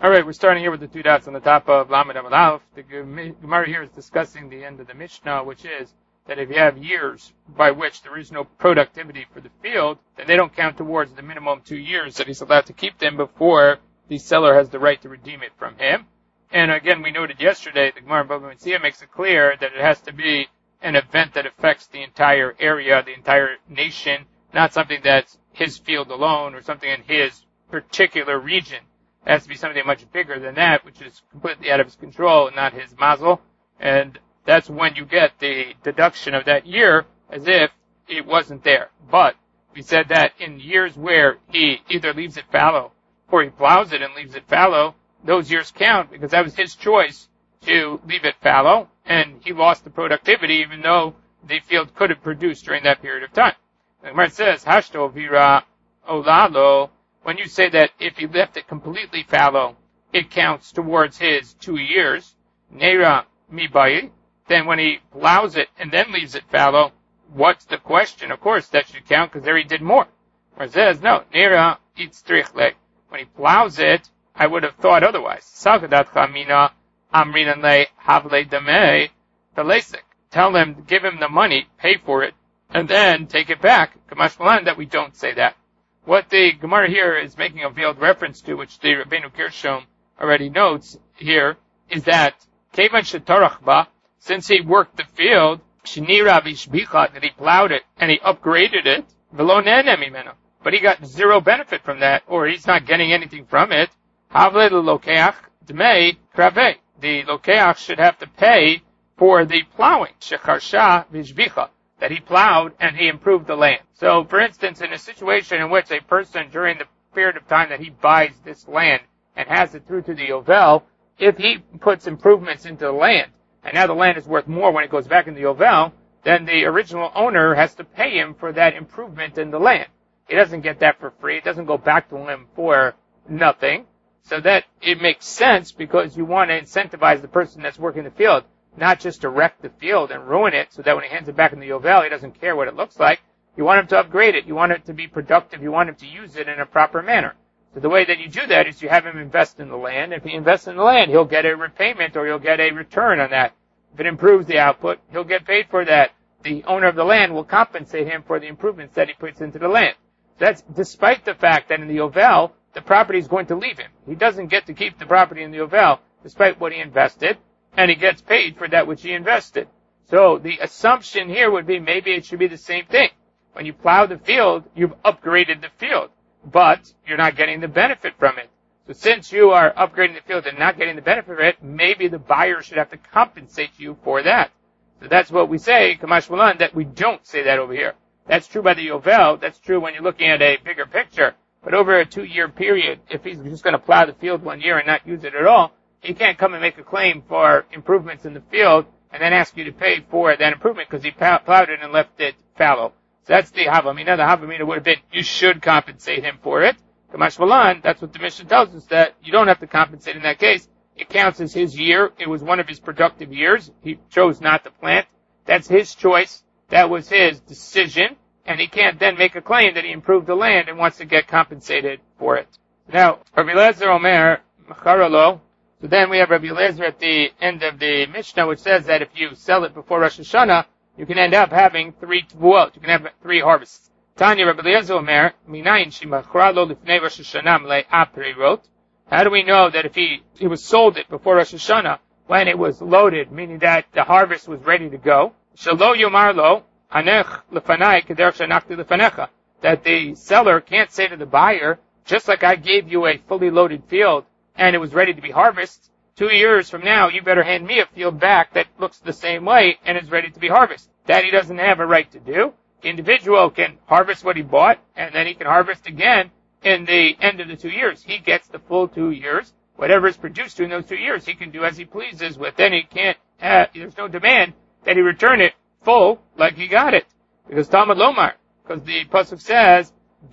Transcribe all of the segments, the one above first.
All right, we're starting here with the two dots on the top of Lamed Amud Aleph. The Gemara here is discussing the end of the Mishnah, which is that if you have years by which there is no productivity for the field, then they don't count towards the minimum 2 years that he's allowed to keep them before the seller has the right to redeem it from him. And again, we noted yesterday, the Gemara in Bava Metzia makes it clear that it has to be an event that affects the entire area, the entire nation, not something that's his field alone or something in his particular region. It has to be something much bigger than that, which is completely out of his control and not his mazel. And that's when you get the deduction of that year as if it wasn't there. But we said that in years where he either leaves it fallow or he plows it and leaves it fallow, those years count because that was his choice to leave it fallow, and he lost the productivity even though the field could have produced during that period of time. The Gemara says, Hashto vira olalo, when you say that if he left it completely fallow, it counts towards his 2 years, neira mibayi, then when he plows it and then leaves it fallow, what's the question? Of course, that should count because there he did more. Or it says, no, neira itzrichle. When he plows it, I would have thought otherwise. Sagadat chamina amrinan le havle damei belesik. Tell him, give him the money, pay for it, and then take it back. Kamash malan, that we don't say that. What the Gemara here is making a veiled reference to, which the Rabbeinu Gershom already notes here, is that Kevan shetarachba, since he worked the field, shenira vishbicha, that he plowed it and he upgraded it, velo nene mimeno, but he got zero benefit from that, or he's not getting anything from it. Havle lokeach dmei krave. The lokeach should have to pay for the plowing, shecharsha vishbicha, that he plowed and he improved the land. So, for instance, in a situation in which a person, during the period of time that he buys this land and has it through to the Yovel, if he puts improvements into the land, and now the land is worth more when it goes back in the Yovel, then the original owner has to pay him for that improvement in the land. He doesn't get that for free. It doesn't go back to him for nothing. So that it makes sense because you want to incentivize the person that's working the field, not just to wreck the field and ruin it so that when he hands it back in the Yovel, he doesn't care what it looks like. You want him to upgrade it. You want it to be productive. You want him to use it in a proper manner. So the way that you do that is you have him invest in the land. If he invests in the land, he'll get a repayment or he'll get a return on that. If it improves the output, he'll get paid for that. The owner of the land will compensate him for the improvements that he puts into the land. That's despite the fact that in the Yovel, the property is going to leave him. He doesn't get to keep the property in the Yovel despite what he invested, and he gets paid for that which he invested. So the assumption here would be maybe it should be the same thing. When you plow the field, you've upgraded the field, but you're not getting the benefit from it. So since you are upgrading the field and not getting the benefit of it, maybe the buyer should have to compensate you for that. So that's what we say, Kamash Malan, that we don't say that over here. That's true by the Yovel. That's true when you're looking at a bigger picture. But over a 2-year period, if he's just going to plow the field 1 year and not use it at all, he can't come and make a claim for improvements in the field and then ask you to pay for that improvement because he plowed it and left it fallow. So that's the Havamina. The Havamina would have been, you should compensate him for it. Kamash Malan, that's what the Mishnah tells us, that you don't have to compensate in that case. It counts as his year. It was one of his productive years. He chose not to plant. That's his choice. That was his decision. And he can't then make a claim that he improved the land and wants to get compensated for it. Now, Rabbi Eliezer Omer, Macharalo. So then we have Rabbi Eliezer at the end of the Mishnah, which says that if you sell it before Rosh Hashanah, you can end up having 3 tvuot. You can have 3 harvests. Tanya Rabbi Eliezer Omer, Minayin Shimachralo Lifnei Rosh Hashanah Mlei Apri wrote. How do we know that if he was sold it before Rosh Hashanah when it was loaded, meaning that the harvest was ready to go? Shelo Yomar Lo, Anech Lefanai Kederech Shanachti Lefanecha. That the seller can't say to the buyer, just like I gave you a fully loaded field and it was ready to be harvested, 2 years from now you better hand me a field back that looks the same way and is ready to be harvested. That he doesn't have a right to do. The individual can harvest what he bought and then he can harvest again in the end of the 2 years. He gets the full 2 years. Whatever is produced during those 2 years, he can do as he pleases with. Then he can't there's no demand that he return it full like he got it. Because Talmud Lomar, because the Pasuk says,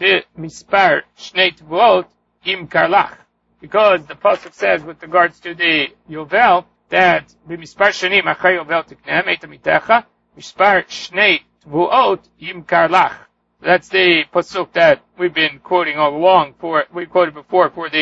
Mispar Shnei Tvuot Im Karlach. Because the Pasuk says with regards to the Yovel, that Mispar Shanim Achar Yovel Tiknem Eita Mitecha, Mispar Shnei Tvuot Im Karlach. That's the Pasuk that we've been quoting all along we quoted before for the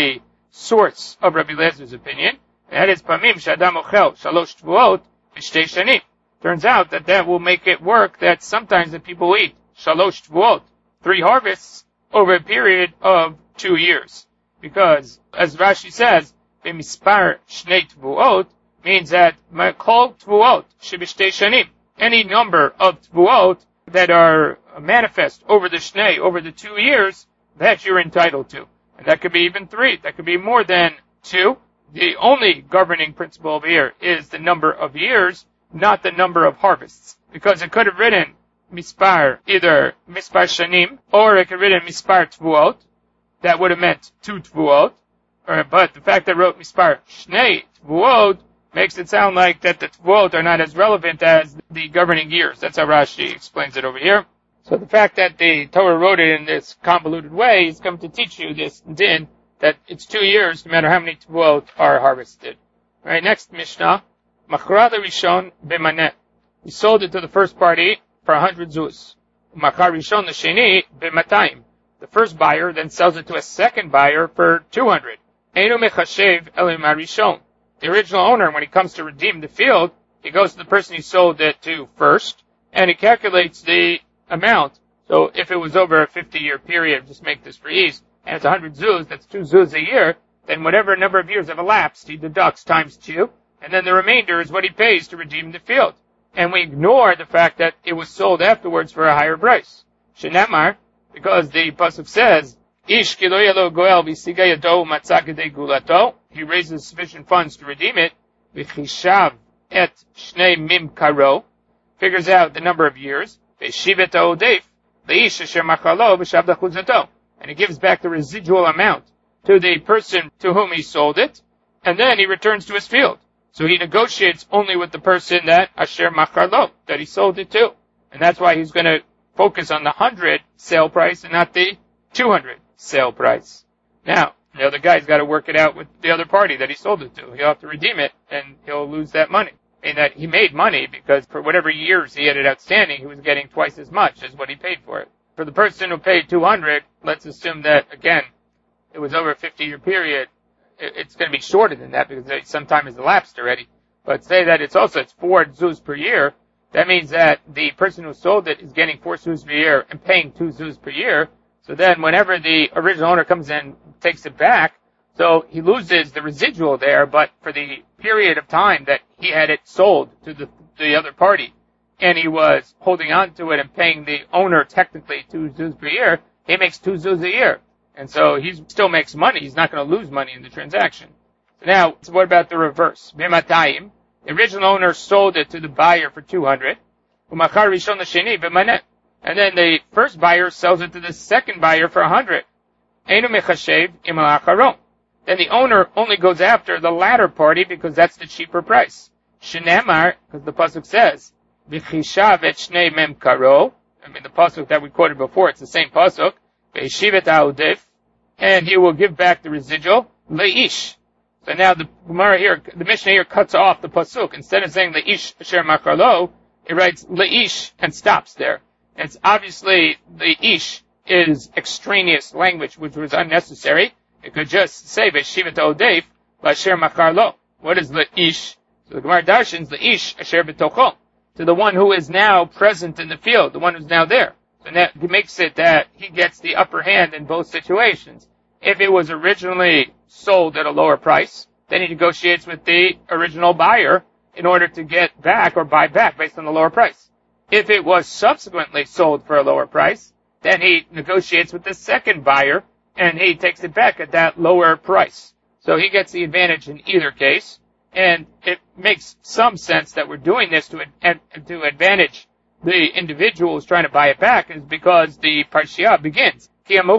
source of Rabbi Eliezer opinion. And that is Pamim Shadam Ochel Shalosh Tvuot B'Shtei Shanim. Turns out that will make it work that sometimes the people eat Shalosh Tvuot, 3 harvests, over a period of 2 years. Because, as Rashi says, B'mispar Shnei Tvuot means that Kol Tvuot Sheb'Shtei Shanim. Any number of Tvuot that are manifest over the Shnei, over the 2 years, that you're entitled to. And that could be even 3. That could be more than 2. The only governing principle over here is the number of years, not the number of harvests. Because it could have written Mispar, either Mispar Shanim, or it could have written Mispar Tvuot. That would have meant 2 Tvuot. But the fact that it wrote Mispar Shnei Tvuot makes it sound like that the Tvuot are not as relevant as the governing years. That's how Rashi explains it over here. So the fact that the Torah wrote it in this convoluted way is come to teach you this din, that it's 2 years no matter how many Tvuot are harvested. Alright, next Mishnah. Machra Rishon b'maneh. He sold it to the first party for 100 zuz. Machar Rishon l'sheni b'matayim. The first buyer then sells it to a second buyer for 200. Einu mechashev elim harishon. The original owner, when he comes to redeem the field, he goes to the person he sold it to first, and he calculates the amount. So if it was over a 50-year period, just make this for ease, and it's 100 zuz, that's 2 zuz a year, then whatever number of years have elapsed, he deducts times 2, and then the remainder is what he pays to redeem the field. And we ignore the fact that it was sold afterwards for a higher price. Shenamar, because the pasuk says, Ish ki lo yelo goel v'siga yado matzah kedei gulato. He raises sufficient funds to redeem it. V'chishav et shnei mim karo. Figures out the number of years. V'shivet ha'odef le'ish asher machalo v'shav dachuzato. And he gives back the residual amount to the person to whom he sold it. And then he returns to his field. So he negotiates only with the person that asher machalo, that he sold it to. And that's why he's going to focus on the 100 sale price and not the 200 sale price. Now, the other guy's got to work it out with the other party that he sold it to. He'll have to redeem it, and he'll lose that money. And that he made money because for whatever years he had it outstanding, he was getting twice as much as what he paid for it. For the person who paid 200, let's assume that, again, it was over a 50-year period. It's going to be shorter than that because some time has elapsed already. But say that it's 4 zuz per year. That means that the person who sold it is getting 4 zuz per year and paying 2 zuz per year. So then whenever the original owner comes in, takes it back, so he loses the residual there, but for the period of time that he had it sold to the other party, and he was holding on to it and paying the owner technically 2 zuz per year, he makes 2 zuz a year. And so he still makes money. He's not going to lose money in the transaction. Now, so what about the reverse? B'matayim. The original owner sold it to the buyer for 200. Umachar rishon l'sheni b'maneh. And then the first buyer sells it to the second buyer for 100. Einu mechashev im ha'acharon. Then the owner only goes after the latter party because that's the cheaper price. Shenemar, because the pasuk says, v'chishav et shnei mem karo. The pasuk that we quoted before, it's the same pasuk. V'yeshivet ha'odef. And he will give back the residual. Le'ish. So now the Gemara here, the Mishnah here cuts off the pasuk. Instead of saying le'ish asher makarlo, it writes le'ish and stops there. And it's obviously the ish is extraneous language, which was unnecessary. It could just say v'shivat odef asher makarlo. What is le'ish? So the Gemara darshans le'ish asher b'tocho, to the one who is now present in the field, the one who's now there. So that makes it that he gets the upper hand in both situations. If it was originally sold at a lower price, then he negotiates with the original buyer in order to get back or buy back based on the lower price. If it was subsequently sold for a lower price, then he negotiates with the second buyer and he takes it back at that lower price. So he gets the advantage in either case, and it makes some sense that we're doing this to advantage the individual who's trying to buy it back, is because the Parshiah begins.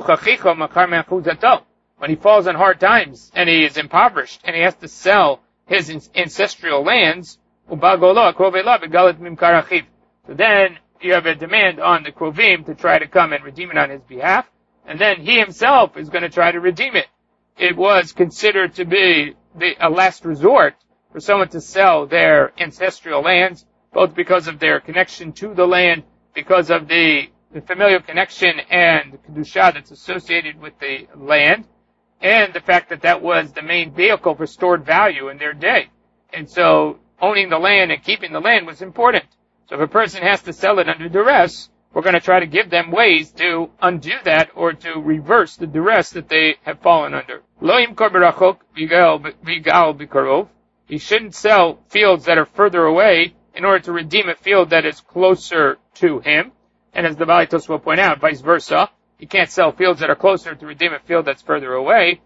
When he falls on hard times and he is impoverished and he has to sell his ancestral lands, so then you have a demand on the Krovim to try to come and redeem it on his behalf, and then he himself is going to try to redeem it. It was considered to be a last resort for someone to sell their ancestral lands, both because of their connection to the land, because of the familial connection and the kedusha that's associated with the land, and the fact that that was the main vehicle for stored value in their day. And so owning the land and keeping the land was important. So if a person has to sell it under duress, we're going to try to give them ways to undo that or to reverse the duress that they have fallen under. He shouldn't sell fields that are further away in order to redeem a field that is closer to him. And as the Baalei Tosfos will point out, vice versa. You can't sell fields that are closer to redeem a field that's further away.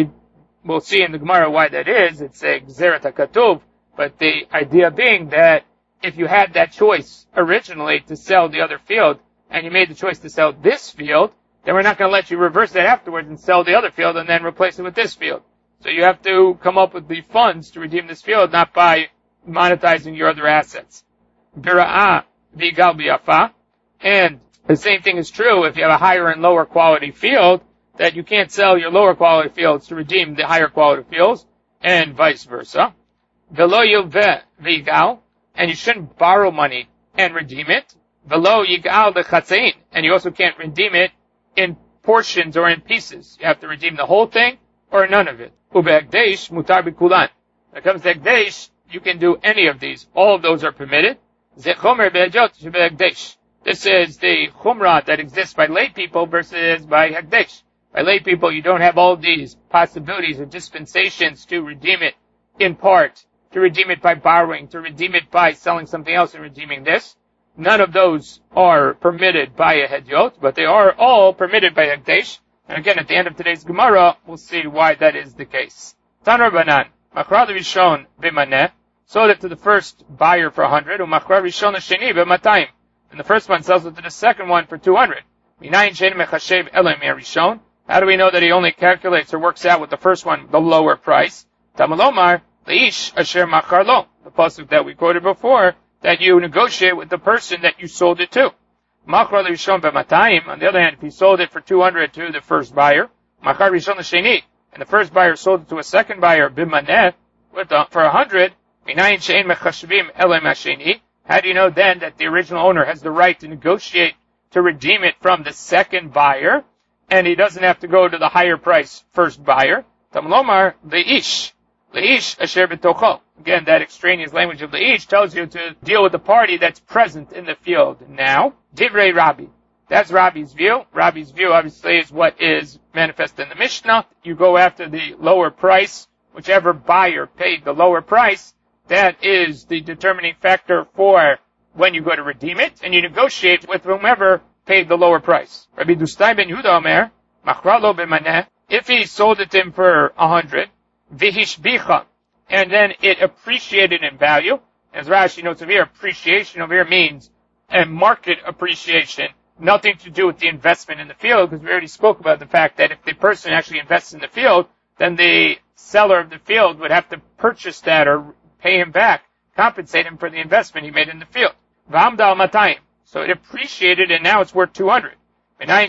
We'll see in the Gemara why that is. It's a Gzeret HaKatuv. But the idea being that if you had that choice originally to sell the other field, and you made the choice to sell this field, then we're not going to let you reverse that afterwards and sell the other field and then replace it with this field. So you have to come up with the funds to redeem this field, not by monetizing your other assets. Bira'ah v'igal bi'afa. And the same thing is true if you have a higher and lower quality field, that you can't sell your lower quality fields to redeem the higher quality fields, and vice versa. Velo yilveh v'igal. And you shouldn't borrow money and redeem it. Velo yigallechatzein. And you also can't redeem it in portions or in pieces. You have to redeem the whole thing or none of it. Ube'ekdesh mutar bikulan. When it comes to ekdesh, you can do any of these. All of those are permitted. Zechomer be'ejot shebe'ekdesh. This is the chumrah that exists by lay people versus by hekdesh. By lay people, you don't have all these possibilities or dispensations to redeem it in part, to redeem it by borrowing, to redeem it by selling something else and redeeming this. None of those are permitted by a hedyot, but they are all permitted by hekdesh. And again, at the end of today's Gemara, we'll see why that is the case. Tanar Banan, Machra Rishon b'maneh, sold it to the first buyer for 100, u'machra Rishon l'sheni b'matayim. And the first one sells it to the second one for 200. Minayin she'en mechashev elem rishon. How do we know that he only calculates or works out with the first one the lower price? Tamalomar, leish asher machar lo. The pasuk that we quoted before, that you negotiate with the person that you sold it to. Machar Rishon b'matayim. On the other hand, if he sold it for 200 to the first buyer, Machar Rishon l'sheni, and the first buyer sold it to a second buyer b'maneh for 100, minayin she'en mechashvim elem hasheni. How do you know then that the original owner has the right to negotiate to redeem it from the second buyer, and he doesn't have to go to the higher price first buyer? Tamlomar leish asher b'tocho. Again, that extraneous language of leish tells you to deal with the party that's present in the field. Now, divrei Rabbi. That's Rabbi's view. Rabbi's view obviously is what is manifest in the Mishnah. You go after the lower price, whichever buyer paid the lower price. That is the determining factor for when you go to redeem it, and you negotiate with whomever paid the lower price. Rabbi Dustai ben Yehuda Omer, machra lo b'maneh, if he sold it to him for 100, v'hishbicha, and then it appreciated in value. As Rashi notes over here, appreciation over here means a market appreciation, nothing to do with the investment in the field, because we already spoke about the fact that if the person actually invests in the field, then the seller of the field would have to purchase that or pay him back, compensate him for the investment he made in the field. V'amda matayim. So it appreciated and now it's worth 200. How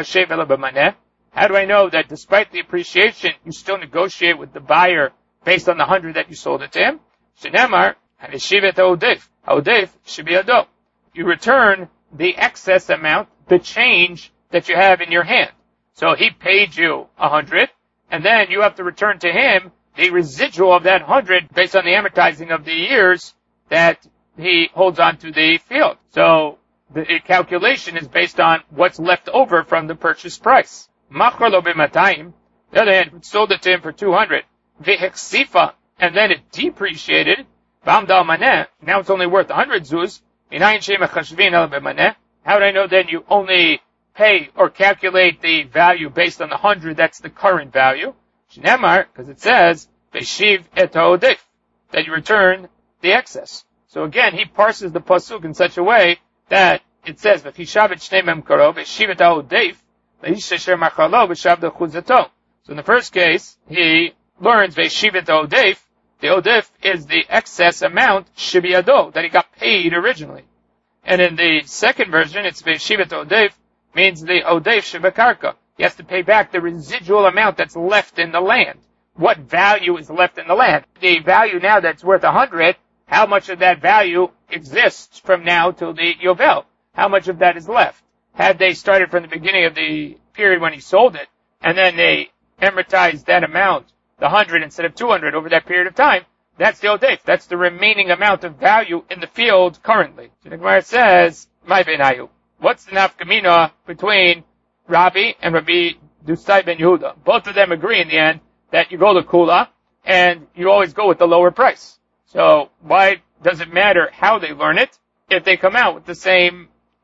do I know that despite the appreciation, you still negotiate with the buyer based on the 100 that you sold it to him? Shenemar, you return the excess amount, the change that you have in your hand. So he paid you 100, and then you have to return to him the residual of that 100 based on the amortizing of the years that he holds on to the field. So the calculation is based on what's left over from the purchase price. Machar lo b'matayim, the other hand, sold it to him for 200. V'heksifa, and then it depreciated. V'amdal maneh, now it's only worth 100 zuz. Minayin she'en mechashvin el b'maneh. How do I know then you only pay or calculate the value based on the 100 that's the current value? Shnemar, because it says, Veshiv et ha'odef, that you return the excess. So again, he parses the pasuk in such a way that it says, V'chishav et shnei memkaro, Veshiv et ha'odef, Ve'ish asher machalo, Veshav dechuzato. So in the first case, he learns Veshiv et ha'odef. The odef is the excess amount, shibiyado, that he got paid originally. And in the second version, it's Veshiv et ha'odef, means the odef shibakarka. He has to pay back the residual amount that's left in the land. What value is left in the land? The value now that's worth 100, how much of that value exists from now till the Yovel? How much of that is left? Had they started from the beginning of the period when he sold it, and then they amortize that amount, the 100 instead of 200 over that period of time, that's the Odef. That's the remaining amount of value in the field currently. So the Gemara says, my benayu. What's the nafkamina between Rabbi and Rabbi Dustai ben Yehuda? Both of them agree in the end that you go to Kula and you always go with the lower price. So why does it matter how they learn it if they come out with the same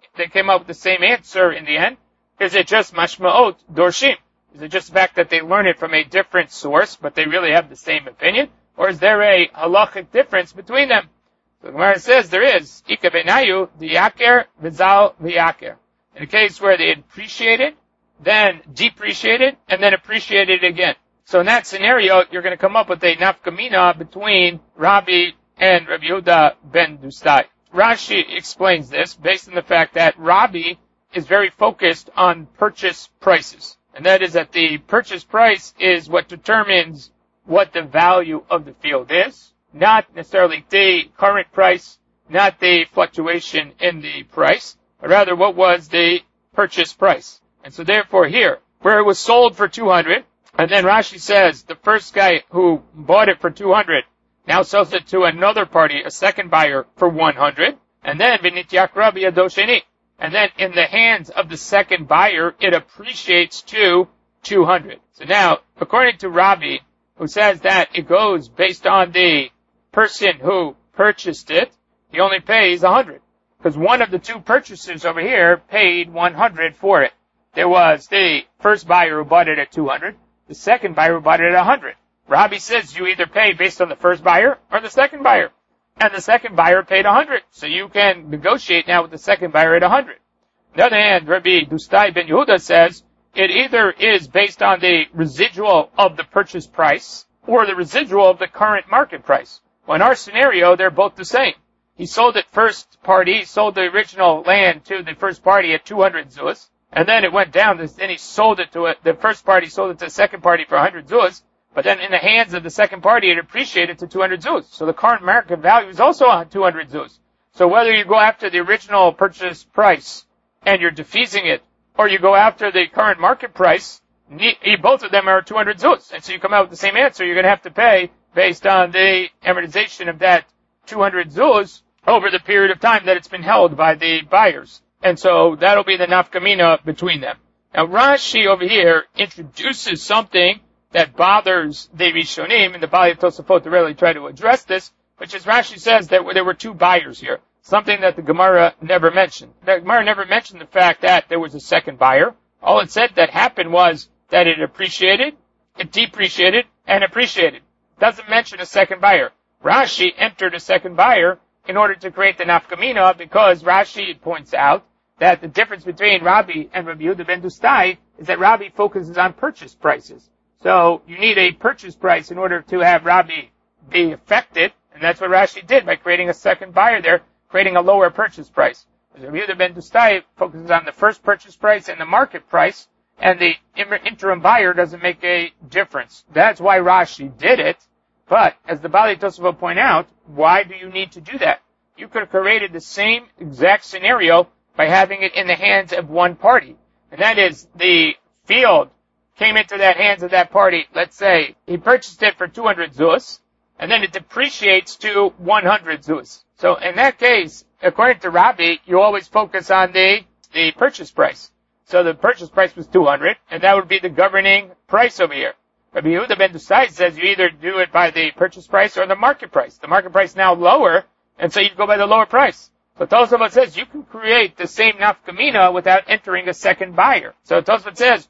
answer in the end? Is it just mashma'ot dorshim? Is it just the fact that they learn it from a different source, but they really have the same opinion? Or is there a halachic difference between them? So the Gemara says there is. Ika benayu, diyaker, vizal, viyaker. In a case where they appreciated, then depreciated, and then appreciated again. So in that scenario, you're going to come up with a nafkamina between Rabbi and Rabbi Yehuda ben Dustai. Rashi explains this based on the fact that Rabbi is very focused on purchase prices. And that is that the purchase price is what determines what the value of the field is, not necessarily the current price, not the fluctuation in the price, but rather what was the purchase price. And so therefore here, where it was sold for 200, and then Rashi says the first guy who bought it for 200 now sells it to another party, a second buyer, for 100, and then v'nityak Rabbi adosheni. And then in the hands of the second buyer, it appreciates to 200. So now, according to Rabbi, who says that it goes based on the person who purchased it, he only pays 100. Because one of the two purchasers over here paid 100 for it. There was the first buyer who bought it at 200, the second buyer who bought it at 100. Rabbi says you either pay based on the first buyer or the second buyer. And the second buyer paid 100. So you can negotiate now with the second buyer at 100. On the other hand, Rabbi Dustai ben Yehuda says it either is based on the residual of the purchase price or the residual of the current market price. Well, in our scenario, they're both the same. He sold it first party, he sold the original land to the first party at 200 zuz, and then it went down, then he sold it to the first party sold it to the second party for 100 zuz, but then in the hands of the second party, it appreciated to 200 zuz. So the current market value is also 200 zuz. So whether you go after the original purchase price and you're defeasing it, or you go after the current market price, both of them are 200 zuz. And so you come out with the same answer, you're going to have to pay based on the amortization of that 200 zuz over the period of time that it's been held by the buyers. And so that'll be the nafkamina between them. Now Rashi over here introduces something that bothers the Rishonim, and the Bali Tosafot really try to address this, which is Rashi says that there were two buyers here, something that the Gemara never mentioned. The Gemara never mentioned the fact that there was a second buyer. All it said that happened was that it appreciated, it depreciated, and appreciated. It doesn't mention a second buyer. Rashi entered a second buyer in order to create the nafkamina because Rashi points out that the difference between Rabbi and Rabbi Yehuda ben Dustai is that Rabbi focuses on purchase prices. So you need a purchase price in order to have Rabbi be affected, and that's what Rashi did by creating a second buyer there, creating a lower purchase price. Rabbi Yehuda ben Dustai focuses on the first purchase price and the market price, and the interim buyer doesn't make a difference. That's why Rashi did it, but as the Bali Tosafot point out, why do you need to do that? You could have created the same exact scenario by having it in the hands of one party, and that is the field came into the hands of that party. Let's say he purchased it for 200 zuz, and then it depreciates to 100 zuz. So in that case, according to Rabbi, you always focus on the purchase price. So the purchase price was 200, and that would be the governing price over here. Rabbi Yehuda ben Dustai says you either do it by the purchase price or the market price. The market price now lower, and so you go by the lower price. So Tosafot says you can create the same nafkamina without entering a second buyer. So Tosafot says,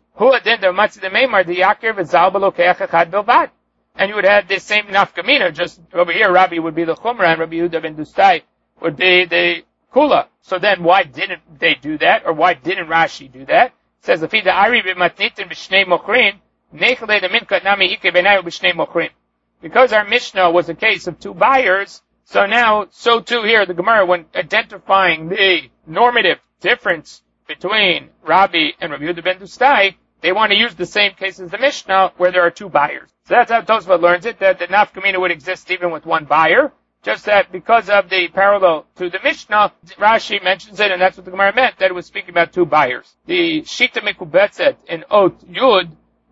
and you would have the same nafkamina, just over here Rabbi would be the chumrah and Rabbi Yehuda ben Dustai would be the kula. So then why didn't they do that, or why didn't Rashi do that? It says, because our Mishnah was a case of two buyers, so now, so too here, the Gemara, when identifying the normative difference between Rabbi and Rabbi Yehuda ben Dustai, they want to use the same case as the Mishnah, where there are two buyers. So that's how Tosafot learns it, that the nafkamina would exist even with one buyer, just that because of the parallel to the Mishnah, Rashi mentions it, and that's what the Gemara meant, that it was speaking about two buyers. The Shita Mekubetzet in Ot Yud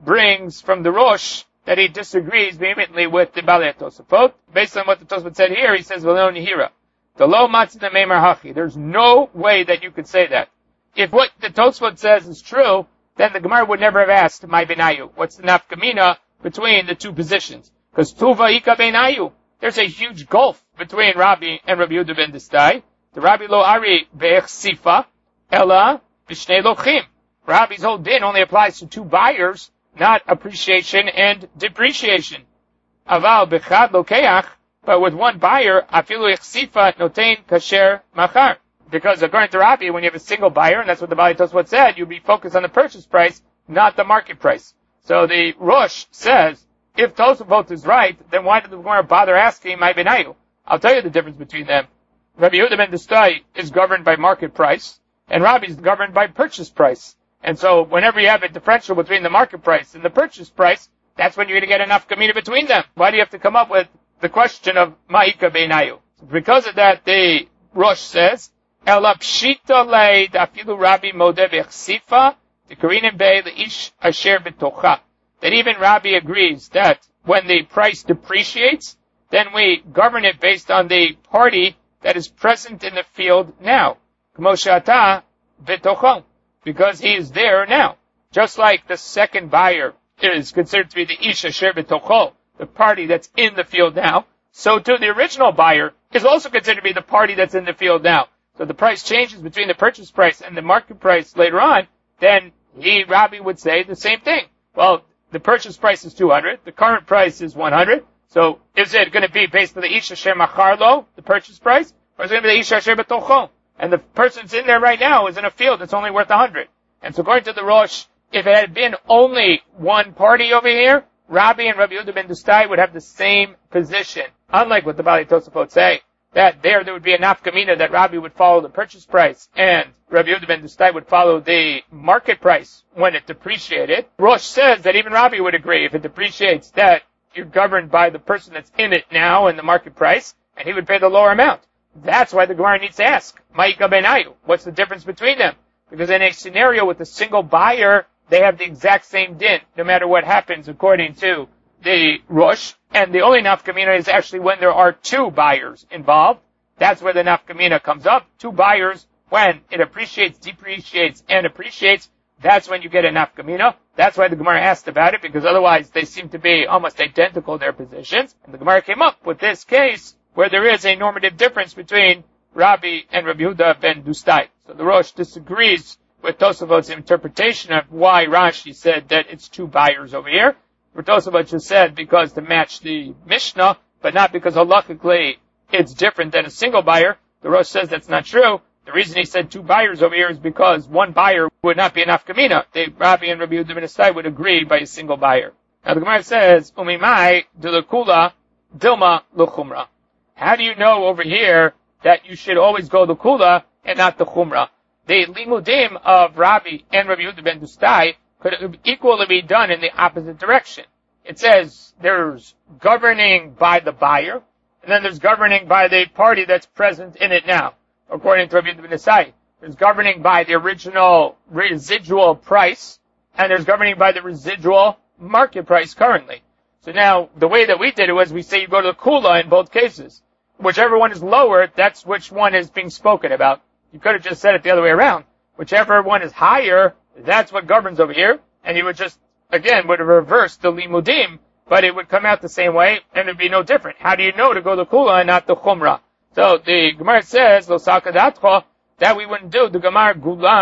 brings from the Rosh that he disagrees vehemently with the Balei Tosafot. Based on what the Tosafot said here, he says, V'lo nihira. The lo matzina meimar hachi. There's no way that you could say that. If what the Tosafot says is true, then the Gemara would never have asked, my benayu. What's the nafkamina between the two positions? Because tuva ika benayu. There's a huge gulf between Rabbi and Rabbi Yehuda ben Distai. The Rabbi lo ari ve'echsifa, ella b'shnei lochim. Rabbi's whole din only applies to two buyers, not appreciation and depreciation. Aval bechad lokeach, but with one buyer, afilu echsifa notein kasher machar. Because according to Rabbi, when you have a single buyer, and that's what the Balei Tosafot said, you'd be focused on the purchase price, not the market price. So the Rosh says, if Tosafot is right, then why did the Gemara bother asking my benayu? I'll tell you the difference between them. Rabbi Yehuda ben Distai is governed by market price, and Rabbi is governed by purchase price. And so whenever you have a differential between the market price and the purchase price, that's when you're going to get enough kamina between them. Why do you have to come up with the question of ma'ika beinayu? Because of that, the Rosh says, Ela pshita leid afilu Rabbi modeh v'chsifa t'karinin bei leish asher b'tocha. That even Rabbi agrees that when the price depreciates, then we govern it based on the party that is present in the field now. K'mo she'ata b'tochon. Because he is there now. Just like the second buyer is considered to be the ish asher b'tocho, the party that's in the field now, so too the original buyer is also considered to be the party that's in the field now. So the price changes between the purchase price and the market price later on, then Rabbi would say the same thing. Well, the purchase price is 200, the current price is 100, so is it going to be based on the ish asher macharlo, the purchase price, or is it going to be the ish asher b'tocho? And the person's in there right now is in a field that's only worth 100. And so according to the Rosh, if it had been only one party over here, Rabbi and Rabbi Yehuda ben Distai would have the same position. Unlike what the Balei Tosafot say, that there would be a nafkamina that Rabbi would follow the purchase price and Rabbi Yehuda ben Distai would follow the market price when it depreciated. Rosh says that even Rabbi would agree if it depreciates that you're governed by the person that's in it now and the market price, and he would pay the lower amount. That's why the Gemara needs to ask, Ma'ika benayu, what's the difference between them? Because in a scenario with a single buyer, they have the exact same din, no matter what happens according to the Rosh. And the only nafkamina is actually when there are two buyers involved. That's where the nafkamina comes up. Two buyers, when it appreciates, depreciates, and appreciates, that's when you get a nafkamina. That's why the Gemara asked about it, because otherwise they seem to be almost identical, their positions. And the Gemara came up with this case where there is a normative difference between Rabbi and Rabbi Yehuda ben Distai. So the Rosh disagrees with Tosafot's interpretation of why Rashi said that it's two buyers over here. For Tosafot just said because to match the Mishnah, but not because halachically it's different than a single buyer. The Rosh says that's not true. The reason he said two buyers over here is because one buyer would not be enough kamina. Rabbi and Rabbi Yehuda ben Distai would agree by a single buyer. Now the Gemara says, Umimai delakula dilma luchumra. How do you know over here that you should always go the kula and not the chumra? The limudim of Rabbi and Rabbi Yehuda ben Distai could equally be done in the opposite direction. It says there's governing by the buyer, and then there's governing by the party that's present in it now. According to Rabbi Yehuda ben Distai, there's governing by the original residual price, and there's governing by the residual market price currently. So now, the way that we did it was we say you go to the kula in both cases. Whichever one is lower, that's which one is being spoken about. You could have just said it the other way around. Whichever one is higher, that's what governs over here. And you would just, again, would have reversed the limudim, but it would come out the same way, and it would be no different. How do you know to go the kula and not the chumra? So the Gemara says, Lo sakadatcha, that we wouldn't do the Gemara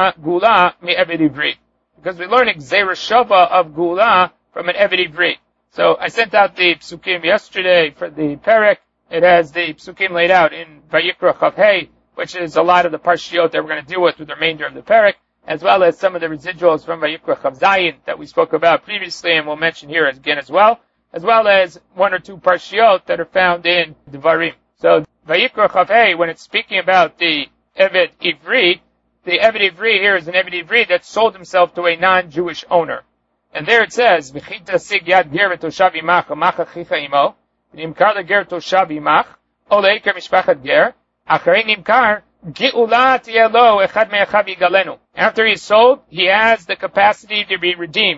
gula mi eved ivri. Because we learn Gzeira Shava of gula from an eved ivri. So I sent out the psukim yesterday for the Perek. It has the psukim laid out in Vayikra Chav Hey, which is a lot of the parshiot that we're going to deal with the remainder of the Perek, as well as some of the residuals from Vayikra Chav Zayin that we spoke about previously and we'll mention here again as well as one or two parshiot that are found in Devarim. So Vayikra Chav Hey, when it's speaking about the Eved Ivri, the Eved Ivri here is an Eved Ivri that sold himself to a non-Jewish owner. And there it says, V'chita sig yad ger v'toshav imach amacha chicha imo, v'nimkar leger toshav imach, o leiker mishpachat ger, acharei nimkar, ge'ula tiyeh lo echad me'achav yigalenu. After he's sold, he has the capacity to be redeemed.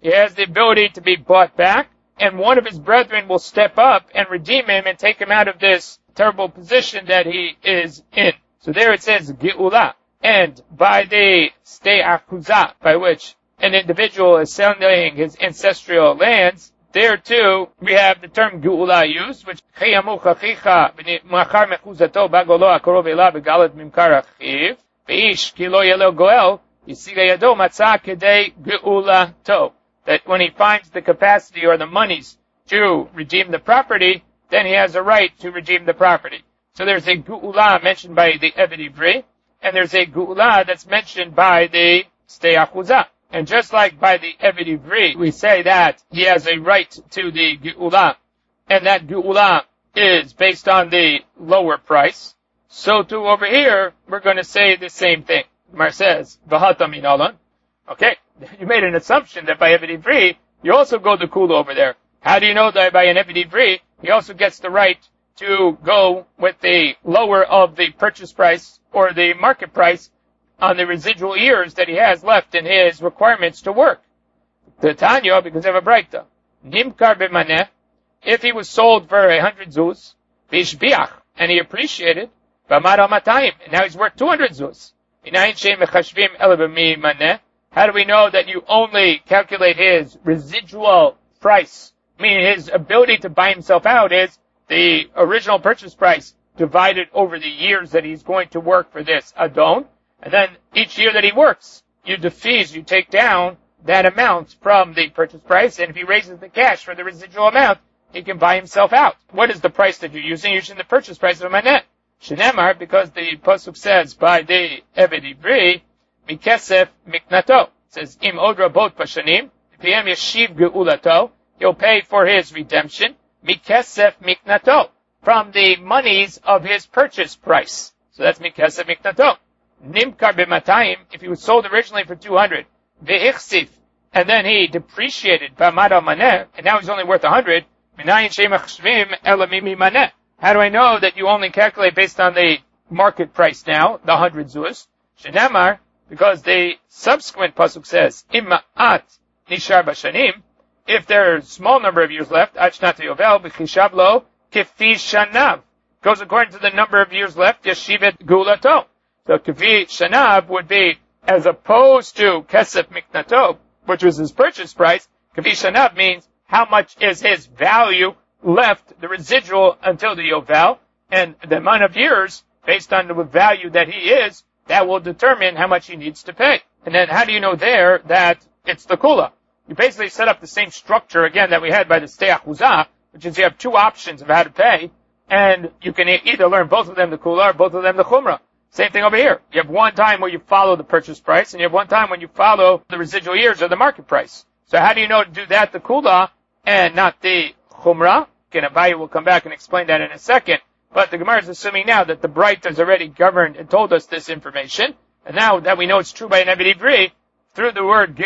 he has the ability to be bought back, and one of his brethren will step up and redeem him and take him out of this terrible position that he is in. So there it says Geula. And by the stei achuzah, by which an individual is selling his ancestral lands, there too we have the term Geula used, which Chayamu chachicha machar mechuzato bagolo akorov ela begalat mimkar achiv veish ki lo yelo goel yisiga yado matzah kedei Geulato. That when he finds the capacity or the monies to redeem the property, then he has a right to redeem the property. So there's a Geula mentioned by the Eved Ivri, and there's a Geula that's mentioned by the stei achuzah. And just like by the Eved Ivri, we say that he has a right to the Geula, and that Geula is based on the lower price. So too over here, we're going to say the same thing. Gemara says, V'hata minalan. Okay, you made an assumption that by Eved Ivri, you also go the Kula over there. How do you know that by an Eved Ivri, he also gets the right to go with the lower of the purchase price or the market price on the residual years that he has left in his requirements to work? The Tanya, because of a Braita. Nimkar b'maneh, if he was sold for 100 zuz, v'ishbiach, and he appreciated, v'amar al-matayim, and now he's worth 200 zuz. Inayin she'em mechashvim ele b'mi-maneh. How do we know that you only calculate his residual price, meaning his ability to buy himself out is the original purchase price divided over the years that he's going to work for this Adon, and then each year that he works, you defease, you take down that amount from the purchase price, and if he raises the cash for the residual amount, he can buy himself out. What is the price that you're using? You're using the purchase price of a manet. Shenemar, because the Pasuk says by the Eved Ivri, Mikesef miknato. It says, Im odra bot pashanim, PM yeshiv geulato, he'll pay for his redemption, Mikesef miknato, from the monies of his purchase price. So that's Mikesef miknato. Nimkar b'matayim, if he was sold originally for 200, ve'ichsif, and then he depreciated b'amad al-maneh, and now he's only worth 100, minayin she'machshvim ela mimi maneh. How do I know that you only calculate based on the market price now, the 100 zuz? Shenemar, because the subsequent pasuk says, Imma'at nishar bashanim, if there's a small number of years left, achnat yovel b'chishav lo kifi shanav, goes according to the number of years left, yeshivet gulato. So kifi shanav would be, as opposed to kesef miknato, which was his purchase price, kifi shanav means how much is his value left, the residual until the yovel, and the amount of years, based on the value that he is, that will determine how much he needs to pay. And then how do you know there that it's the kula? You basically set up the same structure again that we had by the stei achuzah, which is you have two options of how to pay, and you can either learn both of them the kula or both of them the chumrah. Same thing over here. You have one time where you follow the purchase price, and you have one time when you follow the residual years or the market price. So how do you know to do that the kula and not the chumrah? Again, Abaye will come back and explain that in a second. But the Gemara is assuming now that the Braita has already governed and told us this information. And now that we know it's true by an Eved Ivri, through the word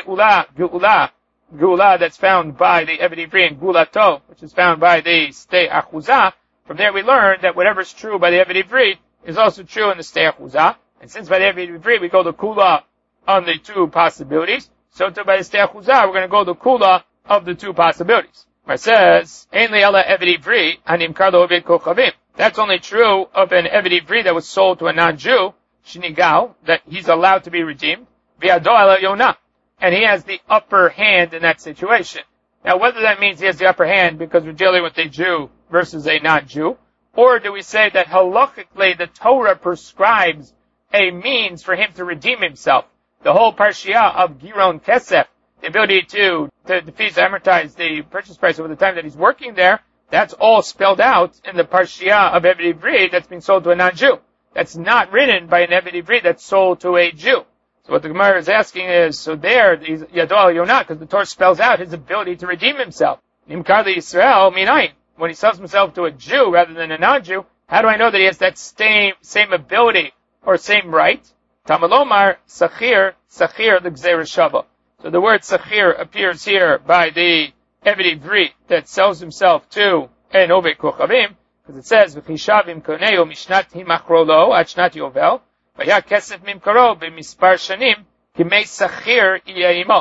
Geula that's found by the Eved Ivri, and Gulato, which is found by the stei achuzah, from there we learn that whatever is true by the Eved Ivri is also true in the stei achuzah. And since by the Eved Ivri we go the Kula on the two possibilities, so too by the stei achuzah we're going to go the Kula of the two possibilities. It says, Ein le'ela Eved Ivri, hanimkar lo Oved kochavim. That's only true of an Eved Ivri that was sold to a non-Jew, Shinigal, that he's allowed to be redeemed, V'yado ala Yonah, and he has the upper hand in that situation. Now, whether that means he has the upper hand because we're dealing with a Jew versus a non-Jew, or do we say that halachically the Torah prescribes a means for him to redeem himself? The whole parshiah of Giron Kesef, the ability to defease, amortize the purchase price over the time that he's working there, that's all spelled out in the parshiah of Eved Ivri that's been sold to a non-Jew. That's not written by an Eved Ivri that's sold to a Jew. So what the Gemara is asking is, so there, he's Yado al Yonah, because the Torah spells out his ability to redeem himself. Nimkar li Yisrael minayin. When he sells himself to a Jew rather than a non-Jew, how do I know that he has that same ability or same right? Tamalomar, Sachir l'gzeira shava. So the word Sachir appears here by the Eved Ivri that sells himself to an Oved Kochavim, because it says, V'chishavim koneo mishnat himachro lo ad shnat yovel, v'ya kesef mimkaro b'mispar shanim, kimei Sachir iyaimo.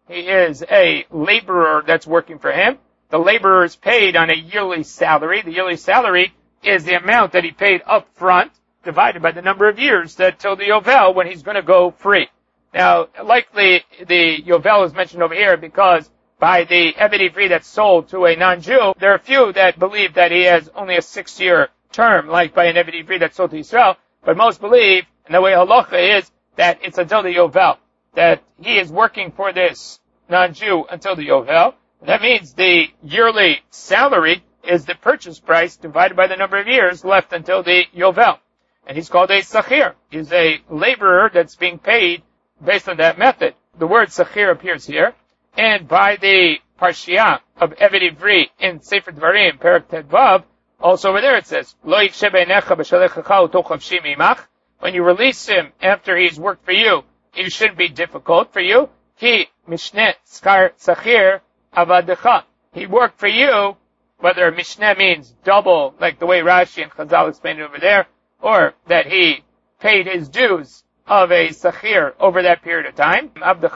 He is a laborer that's working for him. The laborer is paid on a yearly salary. The yearly salary is the amount that he paid up front, divided by the number of years that till the Yovel when he's going to go free. Now, likely the Yovel is mentioned over here because by the Eved Ivri that's sold to a non-Jew, there are a few that believe that he has only a 6-year term, like by an Eved Ivri that's sold to Israel, but most believe, and the way halacha is, that it's until the Yovel, that he is working for this non-Jew until the Yovel. That means the yearly salary is the purchase price divided by the number of years left until the Yovel. And he's called a Sachir. He's a laborer that's being paid based on that method. The word Sachir appears here. And by the Parshiah of Eved Ivri in Sefer Dvarim, Perek Tedvav, also over there it says, Lo yiksheh beinecha b'shalechecha u'tol chavshim imach. When you release him after he's worked for you, it shouldn't be difficult for you. Ki mishne skar Sachir avadecha. He worked for you, whether Mishneh means double, like the way Rashi and Chazal explained it over there, or that he paid his dues of a Sachir over that period of time.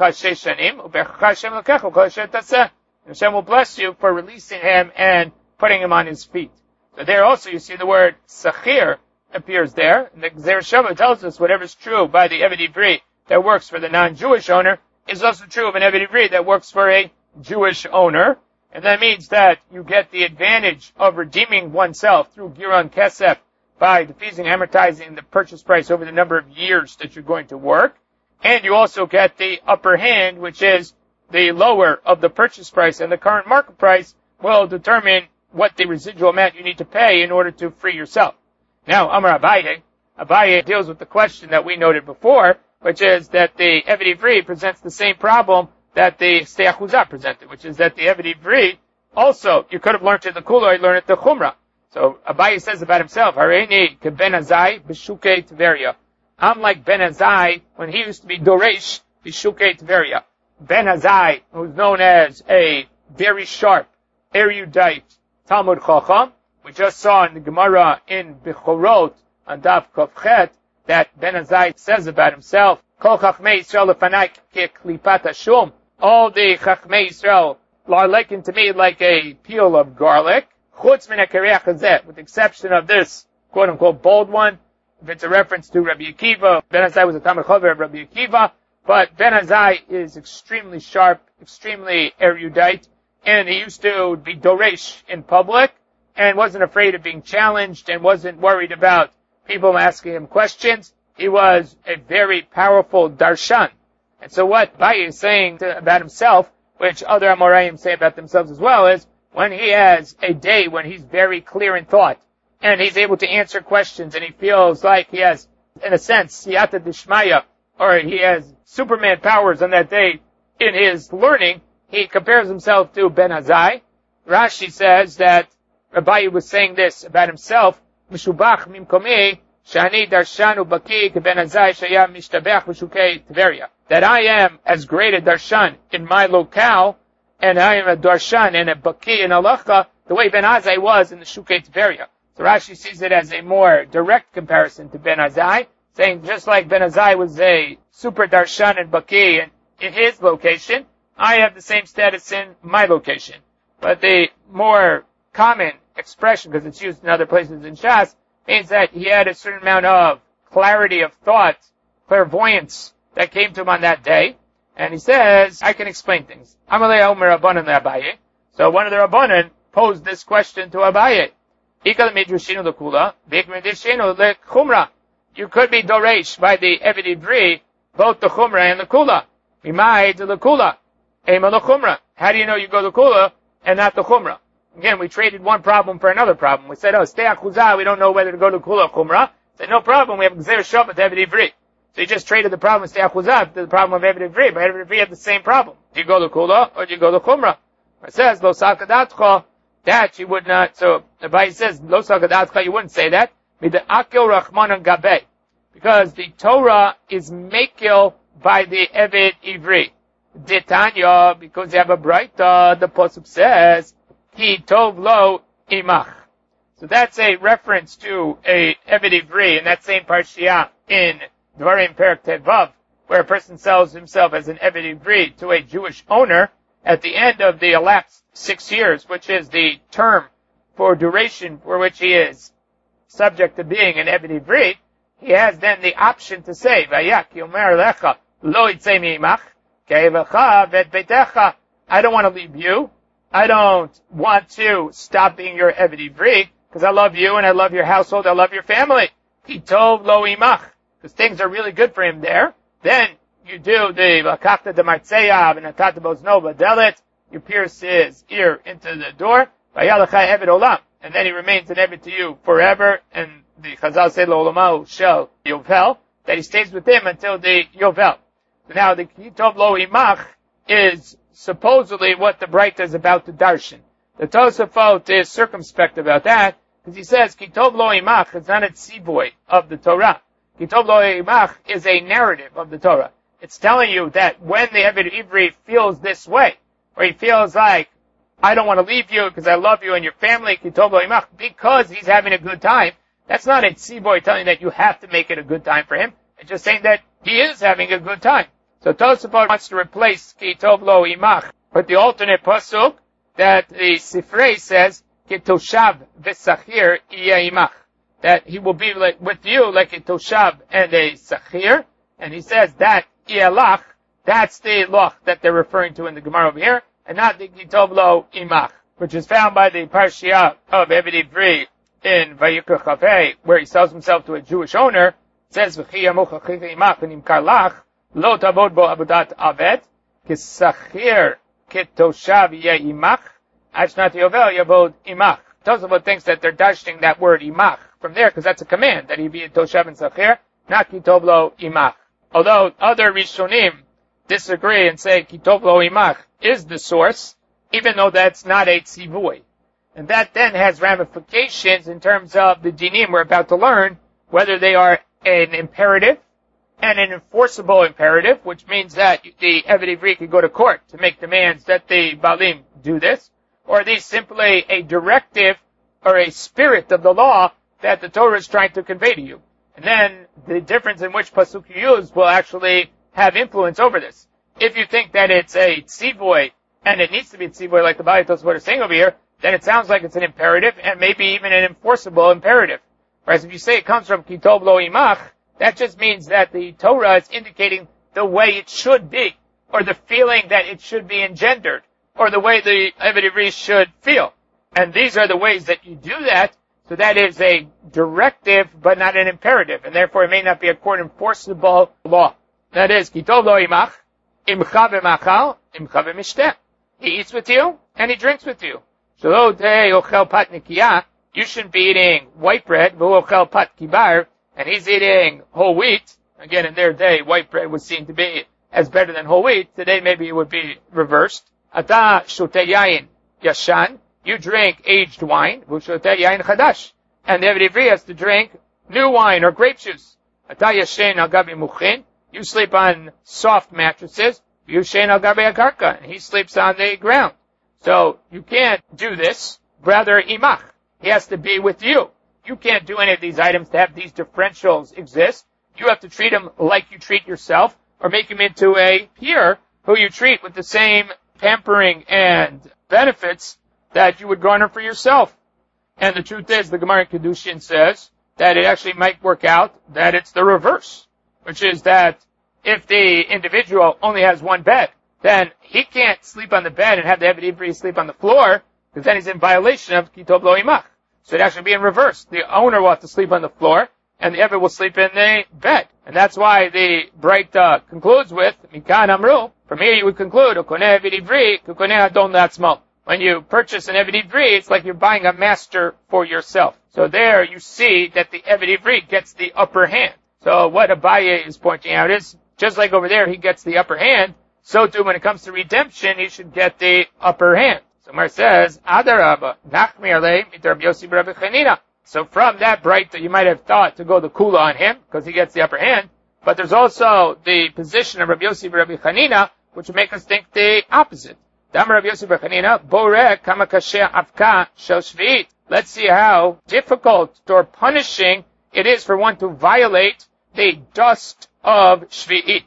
Hashem will bless you for releasing him and putting him on his feet. So there also you see the word Sachir appears there. And the Gzer Shava tells us whatever's true by the Eved Ivri that works for the non-Jewish owner is also true of an Eved Ivri that works for a Jewish owner. And that means that you get the advantage of redeeming oneself through Giron Kesef by defeasing, amortizing the purchase price over the number of years that you're going to work. And you also get the upper hand, which is the lower of the purchase price, and the current market price will determine what the residual amount you need to pay in order to free yourself. Now, Amar Abaye deals with the question that we noted before, which is that the Eved Ivri presents the same problem that the Stei Achuzah presented, which is that the Eved Ivri also, you could have learned it the Kula, you learned it the Chumrah. So Abaye says about himself, Hareini ke Ben Azai b'shukei Tveria. I'm like Ben Azai when he used to be Doresh b'shukei Tveria. Ben Azai, who's known as a very sharp, erudite Talmud Chacham. We just saw in the Gemara in Bechorot on Daf Kofchet that Ben Azai says about himself, Kol Chachmei Yisrael lefanai ke klipat hashum. All the Chachmei Yisrael are likened to me like a peel of garlic. Chutz min hakereach hazeh, with the exception of this quote-unquote bold one. If it's a reference to Rabbi Akiva, Ben Azai was a Talmid Chaver of Rabbi Akiva, but Ben Azai is extremely sharp, extremely erudite, and he used to be doresh in public, and wasn't afraid of being challenged, and wasn't worried about people asking him questions. He was a very powerful darshan. And so what Abaye is saying about himself, which other Amoraim say about themselves as well, is when he has a day when he's very clear in thought, and he's able to answer questions, and he feels like he has, in a sense, siyata dishmaya, or he has Superman powers on that day in his learning, he compares himself to Ben Azai. Rashi says that Abaye was saying this about himself, Mishubach mimkomi, shani darshanu baki ke Ben Azai shaya mishtabech v'shukei Tveria. That I am as great a darshan in my locale, and I am a darshan and a baki in halacha, the way Ben Azai was in the Shukei Tveria. So Rashi sees it as a more direct comparison to Ben Azai, saying just like Ben Azai was a super darshan and baki in his location, I have the same status in my location. But the more common expression, because it's used in other places in Shas, means that he had a certain amount of clarity of thought, clairvoyance that came to him on that day. And he says, I can explain things. Amalei Omer Rabbanan le'Abaye. So one of the Rabbanan posed this question to Abaye. Ikal midrashinu lekula, v'ik midrashinu lechumra. You could be doresh by the Eved Ivri, both the chumra and the kula. Mimai to the kula, ema lechumra. How do you know you go to kula and not the chumra? Again, we traded one problem for another problem. We said, Stei Achuzah, we don't know whether to go to kula or chumra. Said, no problem, we have Gzer Shava to Eved Ivri. So you just traded the problem of Stei Achuzah to the problem of Eved Ivri, but Eved Ivri had the same problem. Do you go to Kula or do you go to Chumrah? It says, Lo Sakadatcha, that you would not, so Abaye says, Lo Sakadatcha, you wouldn't say that. Mida Akil Rachmanan Gabe. Because the Torah is Mekil by the Eved Ivri. Detanya, because you have a Braita, the Pasuk says, Ki Tov Lo Imach. So that's a reference to a Eved Ivri in that same Parshiah in Dvarim Perek Tedvav, where a person sells himself as an Eved Ivri to a Jewish owner, at the end of the elapsed 6 years, which is the term for duration for which he is subject to being an Eved Ivri, he has then the option to say, Vayak yomer lecha lo yitzei mi'imach, ke'evecha v'et beitecha. I don't want to leave you. I don't want to stop being your Eved Ivri, because I love you and I love your household, I love your family. Ki tov lo imach, because things are really good for him there. Then you do the Vakachta de Martzeya v'natata bozno b'delet, you pierce his ear into the door, Vayalacha Eved Olam, and then he remains an Eved to you forever, and the Chazal say lo olamahu shel Yovel, that he stays with him until the Yovel. So now the Ki tov lo imach is supposedly what the Braita is about to darshan. The Tosafot is circumspect about that, because he says, Ki tov lo imach is not a tzivoy of the Torah. Ki tov lo imach is a narrative of the Torah. It's telling you that when the Eved Ivri feels this way, or he feels like, I don't want to leave you because I love you and your family, Ki tov lo imach, because he's having a good time, that's not a tzivoy telling you that you have to make it a good time for him. It's just saying that he is having a good time. So Tosafot wants to replace Ki tov lo imach with the alternate pasuk that the Sifrei says, Ki toshav v'sachir iya imach, that he will be with you like a toshav and a sachir, and he says that iyalach, that's the loch that they're referring to in the Gemara over here, and not the Ki tov lo imach, which is found by the Parshiah of Eved Ivri in Vayikra Chavei, where he sells himself to a Jewish owner. It says, V'chi yamuch achicha imach v'nimkar lach, lo tabod bo abudat aved, kisachir kitoshav yeh imach, ashnat yovel yavod imach. Tosafot thinks that they're dashing that word imach from there, because that's a command, that he be a toshav and sachir, not ki tov lo imach. Although other Rishonim disagree and say ki tov lo imach is the source, even though that's not a tzivui. And that then has ramifications in terms of the dinim we're about to learn, whether they are an imperative and an enforceable imperative, which means that the Eved Ivri could go to court to make demands that the Balim do this, or are these simply a directive or a spirit of the law that the Torah is trying to convey to you? And then the difference in which pasuk you use will actually have influence over this. If you think that it's a tzivoy, and it needs to be a tzivoy like the Baalei Tosafot are saying over here, then it sounds like it's an imperative, and maybe even an enforceable imperative. Whereas if you say it comes from Ki tov lo imach, that just means that the Torah is indicating the way it should be, or the feeling that it should be engendered, or the way the Eved Ivri should feel. And these are the ways that you do that, so that is a directive, but not an imperative, and therefore it may not be a court enforceable law. That is, Ki tov lo imach, imcha v'machal, imcha v'mishteh. He eats with you, and he drinks with you. Shelo teh ochel pat nikiyah, you shouldn't be eating white bread, v'hu ochel pat kibar, and he's eating whole wheat. Again, in their day, white bread was seen to be as better than whole wheat. Today, maybe it would be reversed. Ata shoteh yayin yashan, you drink aged wine, v'hu shoteh yayin chadash, and the Eved Ivri has to drink new wine or grape juice. Ata yashen al gabi muchin, you sleep on soft mattresses, v'hu yashen al gabi akarka, and he sleeps on the ground. So, you can't do this. Rather, imach. He has to be with you. You can't do any of these items to have these differentials exist. You have to treat him like you treat yourself, or make him into a peer who you treat with the same pampering and benefits that you would garner for yourself. And the truth is, the Gemara in Kedushin says that it actually might work out that it's the reverse, which is that if the individual only has one bed, then he can't sleep on the bed and have the Eved Ivri sleep on the floor, because then he's in violation of Ki tov lo imach. So it'd actually be in reverse. The owner will have to sleep on the floor, and the Eved will sleep in the bed. And that's why the Braita concludes with, Mikan Amru, from here you would conclude, Ukoneh Eved Ivri, Ukoneh Adon Latzmo. When you purchase an Eved Ivri, it's like you're buying a master for yourself. So there you see that the Eved Ivri gets the upper hand. So what Abaye is pointing out is, just like over there he gets the upper hand, so too when it comes to redemption, he should get the upper hand. So Mar says, Adarabba, Nachmi Alei, Mitar Yossi Rabbi Chanina. So from that Braita, you might have thought to go the Kula on him, because he gets the upper hand. But there's also the position of Rabbi Yossi Rabbi Chanina, which would make us think the opposite. Damar Rabbi Yossi Rabbi Chanina, Boreh Kama Kasheh Avka Shel Shvi'it. Let's see how difficult or punishing it is for one to violate the dust of Shvi'it.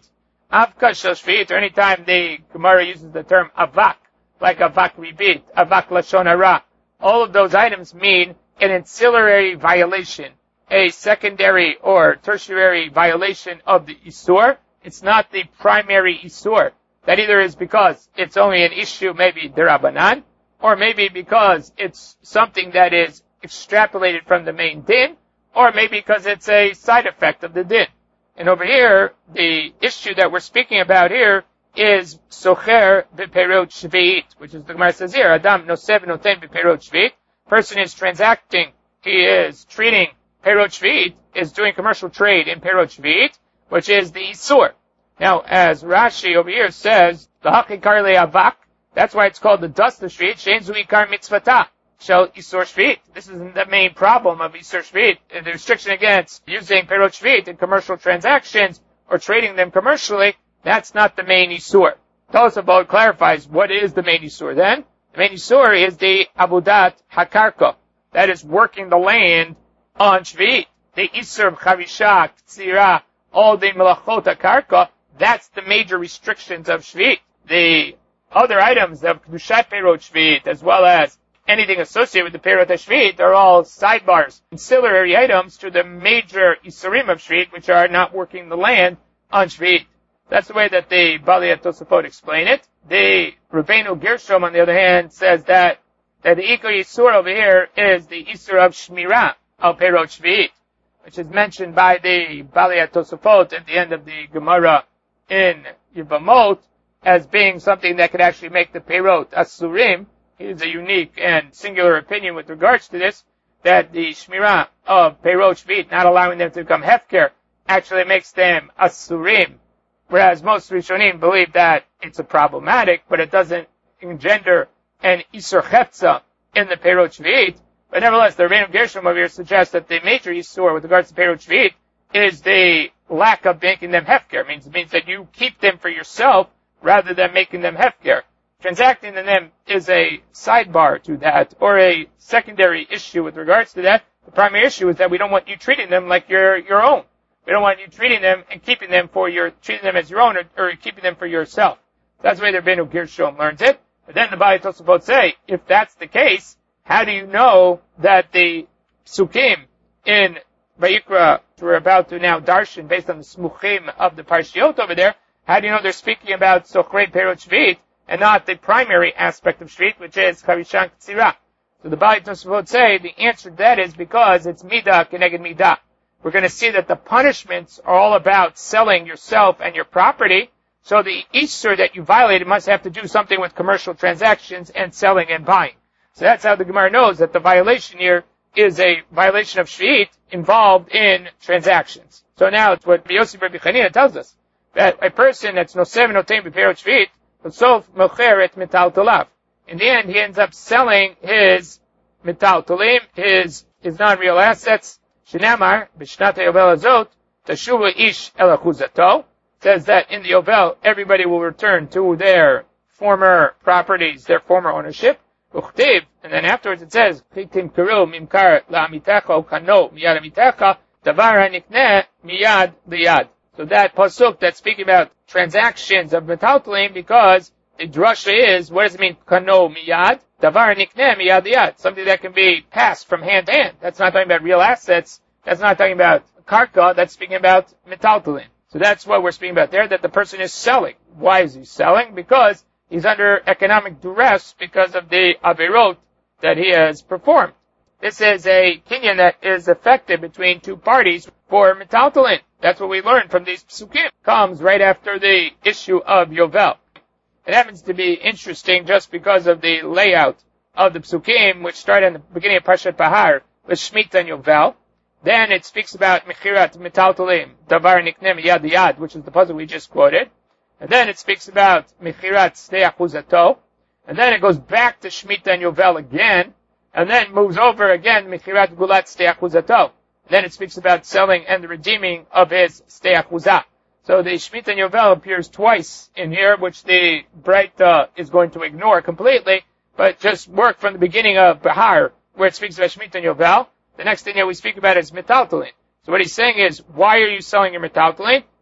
Avka shel shvi'it, or anytime the Gemara uses the term avak, like avak ribit, avak lashon hara, all of those items mean an ancillary violation, a secondary or tertiary violation of the isur. It's not the primary isur. That either is because it's only an issue, maybe derabanan, or maybe because it's something that is extrapolated from the main din, or maybe because it's a side effect of the din. And over here, the issue that we're speaking about here is socher beperot shvi'it, which is the Gemara says here, Adam nosev noten beperot shvi'it. Person is transacting, he is treating perot shvi'it, is doing commercial trade in perot shvi'it, which is the isur. Now, as Rashi over here says, the hakikar le'avak, that's why it's called the dust of shvi'it, shein zu ikar mitzvata. Shall Isur Shvi'it. This is the main problem of Isur Shvi'it, the restriction against using Perot Shvi'it in commercial transactions or trading them commercially. That's not the main Isur. Tosafot clarifies what is the main Isur then. The main Isur is the Abudat Hakarka. That is working the land on Shvi'it. The Isur of Chavisha, Ktsira, all the Melachot Hakarka, that's the major restrictions of Shvi'it. The other items of Kedushat Perot Shvi'it, as well as anything associated with the Perot HaShvi'it, are all sidebars, ancillary items to the major Isurim of Shvi'it, which are not working the land on Shvi'it. That's the way that the Bali Tosafot explain it. The Rabbeinu Gershom, on the other hand, says that the Ikar Yisur over here is the Isur of Shmirah of Perot Shvi'it, which is mentioned by the Bali Tosafot at the end of the Gemara in Yevamot as being something that could actually make the Perot Asurim. Is a unique and singular opinion with regards to this, that the Shmirah of Perot Shvi'it, not allowing them to become Hefker, actually makes them Asurim. Whereas most Rishonim believe that it's a problematic, but it doesn't engender an Isur Chetza in the Perot Shvi'it. But nevertheless, the Rabbeinu Gershom over here suggests that the major Isur with regards to Perot Shvi'it is the lack of making them Hefker. It means that you keep them for yourself rather than making them Hefker. Transacting them is a sidebar to that, or a secondary issue with regards to that. The primary issue is that we don't want you treating them like your own. We don't want you treating them and keeping them treating them as your own, or keeping them for yourself. That's the way the Rabbeinu Gershom learns it. But then the Bali Tosafot say, if that's the case, how do you know that the psukim in Vayikra, we're about to now darshan based on the smuchim of the parshiot over there, how do you know they're speaking about Sochrei Perot Shvi'it and not the primary aspect of Shvi'it, which is Chavishan Ktsira? So the Bali Tosafot say the answer to that is because it's Midah Keneged Midah. We're going to see that the punishments are all about selling yourself and your property. So the Isur that you violated must have to do something with commercial transactions and selling and buying. So that's how the Gemara knows that the violation here is a violation of Shvi'it involved in transactions. So now it's what Yosef Rabbi Chanina tells us, that a person that's nosev notein beperot Shvi'it, sof mocher et metal tolav. In the end, he ends up selling his metal tolim, his non-real assets. Shenamar b'shnat hayovel azot tashuva ish el achuzato, says that in the Yovel everybody will return to their former properties, their former ownership. Uchtiv, and then afterwards it says chitim karu mimkar la'amitecha ukano miyad amitecha davar hanikneh miyad liyad. So that pasuk that's speaking about transactions of metaltalim, because the drasha is, what does it mean, kano miyad? Davar nikneh miyad liyad. Something that can be passed from hand to hand. That's not talking about real assets. That's not talking about karka. That's speaking about metaltalim. So that's what we're speaking about there, that the person is selling. Why is he selling? Because he's under economic duress because of the averot that he has performed. This is a kinyan that is effective between two parties for metaltalim. That's what we learned from these psukim. Comes right after the issue of Yovel. It happens to be interesting just because of the layout of the psukim, which start in the beginning of Parshat Bahar with Shemitah and Yovel. Then it speaks about Mechirat Metaltalim, Davar Niknem Yad Yad, which is the puzzle we just quoted. And then it speaks about Mechirat Stei Achuzato. And then it goes back to Shemitah and Yovel again. And then moves over again, Mechirat Gulat Stei Achuzato. Then it speaks about selling and the redeeming of his Stei Achuzah. So the Shemitah and Yovel appears twice in here, which the Breita is going to ignore completely, but just work from the beginning of Bahar, where it speaks about Shemitah and Yovel. The next thing that we speak about is metaltalim. So what he's saying is, why are you selling your metaltalim?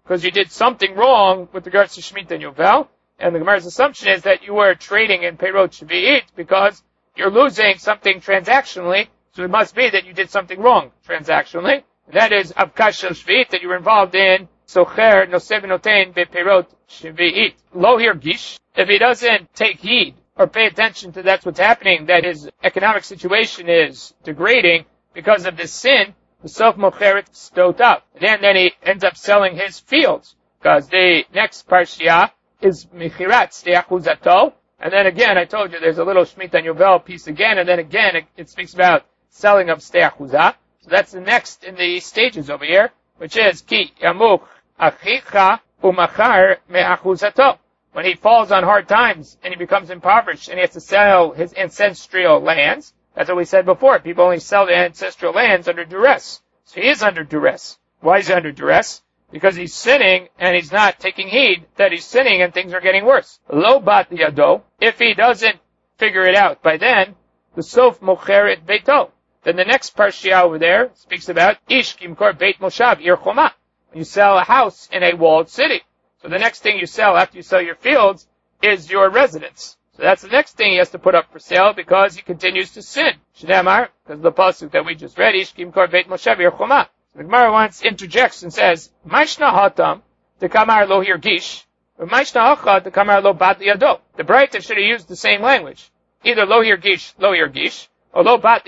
because you did something wrong with regards to Shemitah and Yovel. And the Gemara's assumption is that you were trading in Peirot Shvi'it because you're losing something transactionally, so it must be that you did something wrong transactionally. And that is Avkash Shel Shvi'it, that you were involved in Socher Noseh V'Notein Bepeirot Shvi'it. Lo Hirgish, if he doesn't take heed or pay attention to that's what's happening, that his economic situation is degrading because of this sin, the Sof Mocheret Stot up. And then he ends up selling his fields, because the next Parshiah is Mechirat Ste'achuzato. And then again, I told you there's a little Shemitah and Yovel piece again, and then again it speaks about selling of Ste'achuzah. So that's the next in the stages over here, which is Ki Yamuch Achicha Umachar Me'achuzato. When he falls on hard times and he becomes impoverished and he has to sell his ancestral lands, that's what we said before. People only sell their ancestral lands under duress. So he is under duress. Why is he under duress? Because he's sinning and he's not taking heed that he's sinning and things are getting worse. Lo bat yado, if he doesn't figure it out by then, the sof mocheret beito. Then the next parsha over there speaks about ish kimkor beit moshav ir choma. You sell a house in a walled city. So the next thing you sell after you sell your fields is your residence. So that's the next thing he has to put up for sale because he continues to sin. Shnamar, because the pasuk that we just read, ish kimkor beit moshav ir choma. The Gemara once interjects and says, Mashna hatam the kamar lo hirgish, or Mashna hacha the kamar lo bat yado. The Braita should have used the same language. Either lo hirgish, or lo bat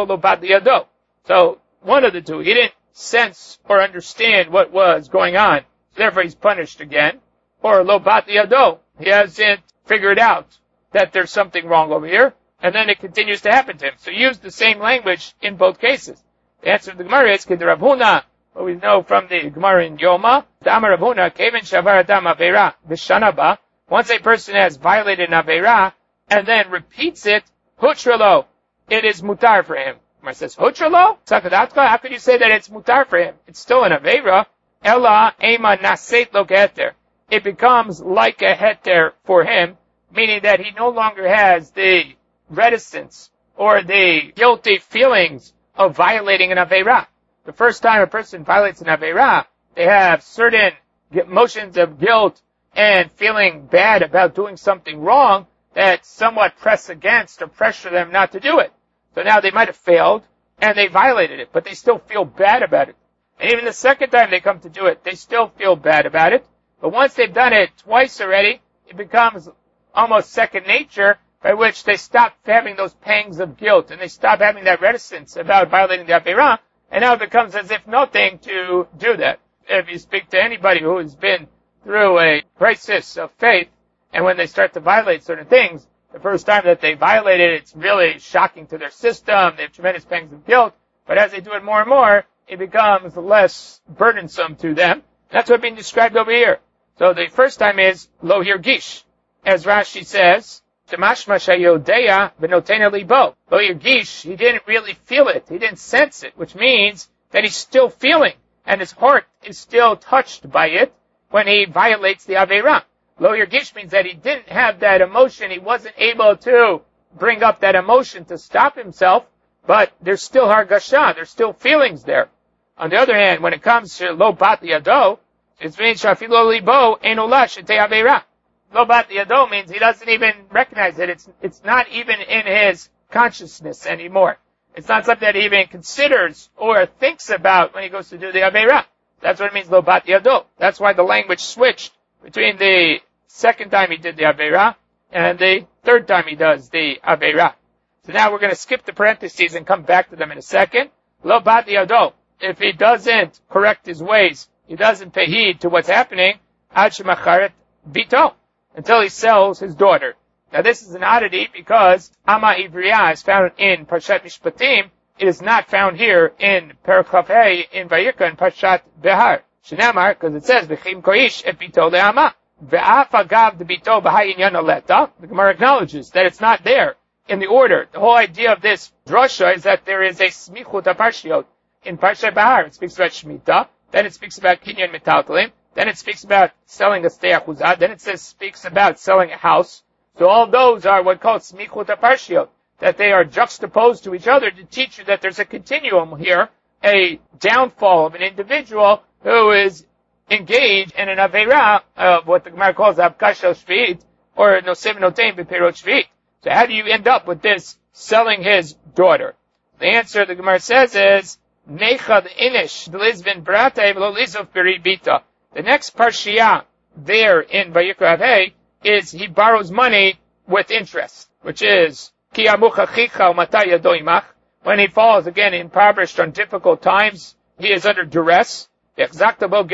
yado. So, one of the two. He didn't sense or understand what was going on. Therefore he's punished again. Or lo bat yado. He hasn't figured out that there's something wrong over here. And then it continues to happen to him. So use the same language in both cases. The answer of the Gemara is, Kid Rav Huna, what we know from the Gemara in Yoma, the Amar Rav Huna, Kevin Shavar Adam Aveira, Vishanaba, once a person has violated an Aveira, and then repeats it, Hutralo, it is mutar for him. Gemara says, Hutralo? Sakadatka, how could you say that it's mutar for him? It's still an Aveira. Ella Ema Naset Lo Heter. It becomes like a heter for him, meaning that he no longer has the reticence or the guilty feelings of violating an Aveira. The first time a person violates an Aveira, they have certain emotions of guilt and feeling bad about doing something wrong that somewhat press against or pressure them not to do it. So now they might have failed and they violated it, but they still feel bad about it. And even the second time they come to do it, they still feel bad about it. But once they've done it twice already, it becomes almost second nature, by which they stop having those pangs of guilt and they stop having that reticence about violating the Aveira, and now it becomes as if nothing to do that. If you speak to anybody who has been through a crisis of faith, and when they start to violate certain things, the first time that they violate it, it's really shocking to their system, they have tremendous pangs of guilt, but as they do it more and more, it becomes less burdensome to them. That's what's being described over here. So the first time is lo hirgish. As Rashi says, Shemashma shayodeya v'notena libo. Lo yirgish, he didn't really feel it. He didn't sense it, which means that he's still feeling, and his heart is still touched by it when he violates the Aveira. Lo yirgish means that he didn't have that emotion. He wasn't able to bring up that emotion to stop himself, but there's still hargasha, there's still feelings there. On the other hand, when it comes to lo bat yado, it means shafilo libo enola shete Aveira. Lo bat yado means he doesn't even recognize it. It's not even in his consciousness anymore. It's not something that he even considers or thinks about when he goes to do the Aveira. That's what it means, lo bat yado. That's why the language switched between the second time he did the Aveira and the third time he does the Aveira. So now we're going to skip the parentheses and come back to them in a second. Lo bat yado. If he doesn't correct his ways, he doesn't pay heed to what's happening, ad shemacharet bito, until he sells his daughter. Now this is an oddity because Ama Ivriya is found in Parshat Mishpatim. It is not found here in Perek Chaf Hei in Vayikra in Parshat Behar. Shnamar, because it says V'chim koish et bito le'ama. Ve'af agav de bito b'hai inyan aleta. The Gemara acknowledges that it's not there in the order. The whole idea of this drasha is that there is a smichut aparshiot. In Parshat Behar, it speaks about Shemitah. Then it speaks about Kinyan Metaltalim. Then it speaks about selling a ste'achuzah. Then it speaks about selling a house. So all those are what called smichut aparshiot, that they are juxtaposed to each other to teach you that there's a continuum here, a downfall of an individual who is engage in an Aveira of what the Gemara calls Avkasha Shvi'it, or Nosev Notein B'Perot Shvi'it. So how do you end up with this selling his daughter? The answer the Gemara says is, Nechad Inish, Lizvin Brata, Lizov Beribita. The next Parshiah there in Vayikra Avei is he borrows money with interest, which is, Ki Amucha Chicha Umatay Yado Imach. When he falls, again, impoverished on difficult times, he is under duress. You're not allowed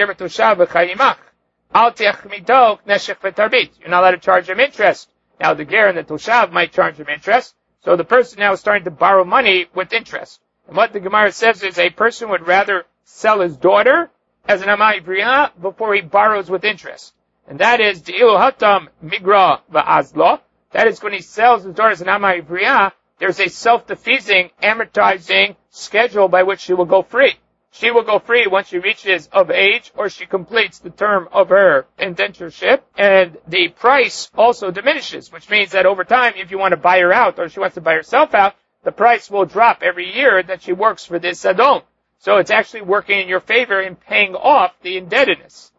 to charge him interest. Now the ger and the toshav might charge him interest, so the person now is starting to borrow money with interest. And what the Gemara says is a person would rather sell his daughter as an amai briya before he borrows with interest. And that is the ilu hatam migra va'azla. That is when he sells his daughter as an amai briya, there's a self-defeasing, amortizing schedule by which she will go free. She will go free once she reaches of age or she completes the term of her indentureship, and the price also diminishes, which means that over time, if you want to buy her out or she wants to buy herself out, the price will drop every year that she works for this adon. So it's actually working in your favor in paying off the indebtedness.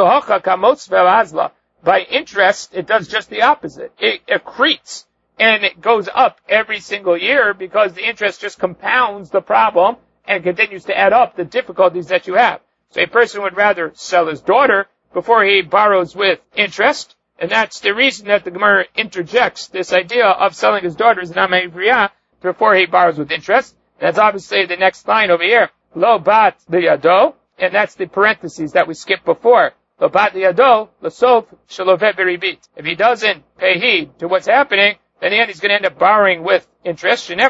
By interest, it does just the opposite. It accretes. And it goes up every single year because the interest just compounds the problem and continues to add up the difficulties that you have. So a person would rather sell his daughter before he borrows with interest, and that's the reason that the Gemara interjects this idea of selling his daughter as an amei briya before he borrows with interest. That's obviously the next line over here, lo bat liyado, and that's the parentheses that we skipped before. Lo bat liyado, l'sof shaloveh beribit. If he doesn't pay heed to what's happening, then in the end he's going to end up borrowing with interest. So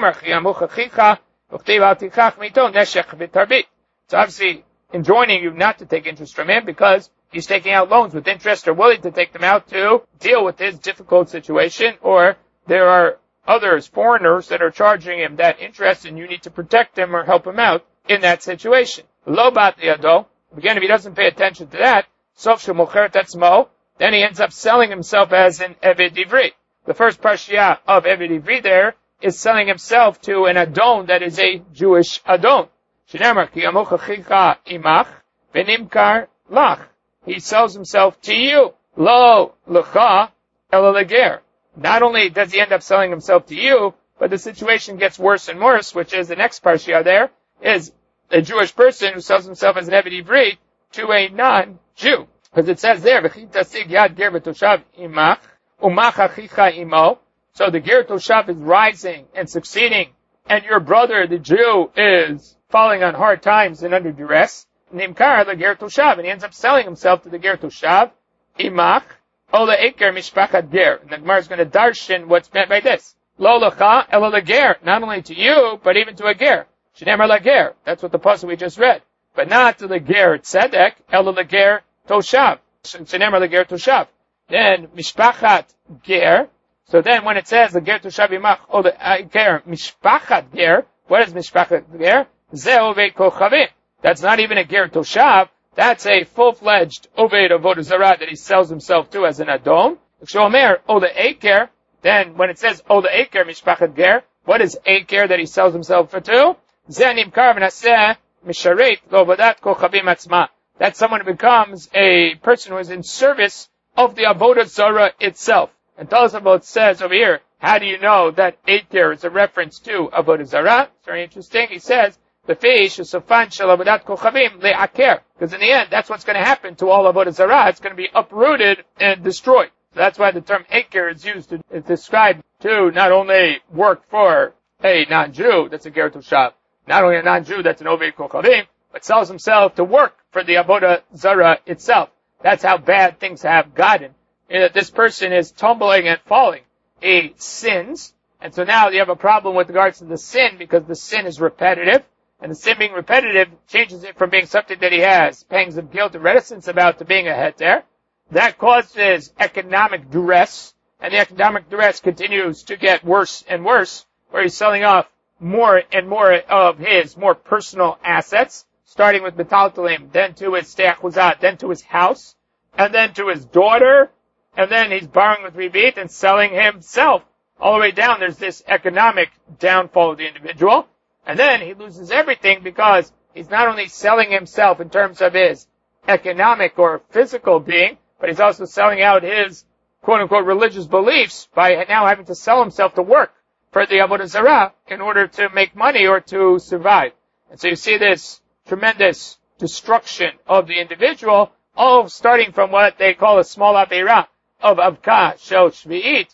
obviously enjoining you not to take interest from him because he's taking out loans with interest or willing to take them out to deal with his difficult situation, or there are others, foreigners, that are charging him that interest and you need to protect him or help him out in that situation. Lo bat liyado, again, if he doesn't pay attention to that, sof shemocher tatzmo, then he ends up selling himself as an eved ivri. The first parshiah of Eved Ivri there is selling himself to an adon that is a Jewish adon. Shneimar ki amucha chicha imach v'nimkar lach. He sells himself to you. Lo lecha ela leger. Not only does he end up selling himself to you, but the situation gets worse and worse, which is the next parshiah there, is a Jewish person who sells himself as an Eved Ivri to a non-Jew. Because it says there, v'chi tasig yad ger v'toshav imach, so the ger toshav is rising and succeeding, and your brother, the Jew, is falling on hard times and under duress. Nimkar the ger toshav, and he ends up selling himself to the ger toshav. Imach ola eker mishpachat ger. And the Gemara is going to darshan what's meant by this. Lo lecha ela leger, not only to you, but even to a ger. Shneimar lager. That's what the pasuk we just read, but not to the ger tzedek ela leger toshav. Shneimar lager toshav. Then mishpachat ger. So then when it says the ger toshav imach or the ger mishpachat ger, what is mishpachat ger? Ze oved kochavim. That's not even a ger toshav. That's a full-fledged oved avodah zarah that he sells himself to as an adon. Shomer o the aker. Then when it says o the aker mishpachat ger, what is aker that he sells himself to? Ze nimkar v'naseh misharet lo avodat kochavim atzma. That's someone who becomes a person who is in service of the avodah zarah itself. And Tosafot says over here, how do you know that Aker is a reference to avodah zarah? It's very interesting. He says, the fish is sofan shel avodat kochavim le'aker. Because in the end, that's what's going to happen to all avodah zarah. It's going to be uprooted and destroyed. So that's why the term Aker is used to describe to not only work for a non-Jew, that's a ger toshav, not only a non-Jew, that's an oved kochavim, but sells himself to work for the avodah zarah itself. That's how bad things have gotten. This person is tumbling and falling. He sins, and so now you have a problem with regards to the sin because the sin is repetitive, and the sin being repetitive changes it from being something that he has pangs of guilt and reticence about to being a heter. That causes economic duress, and the economic duress continues to get worse and worse, where he's selling off more and more of his more personal assets, starting with metaltalim, then to his steachuzat, then to his house, and then to his daughter, and then he's borrowing with ribit and selling himself. All the way down, there's this economic downfall of the individual, and then he loses everything because he's not only selling himself in terms of his economic or physical being, but he's also selling out his quote-unquote religious beliefs by now having to sell himself to work for the Avodah Zarah in order to make money or to survive. And so you see this tremendous destruction of the individual, all starting from what they call a small Aveirah of Avka Shel Shvi'it,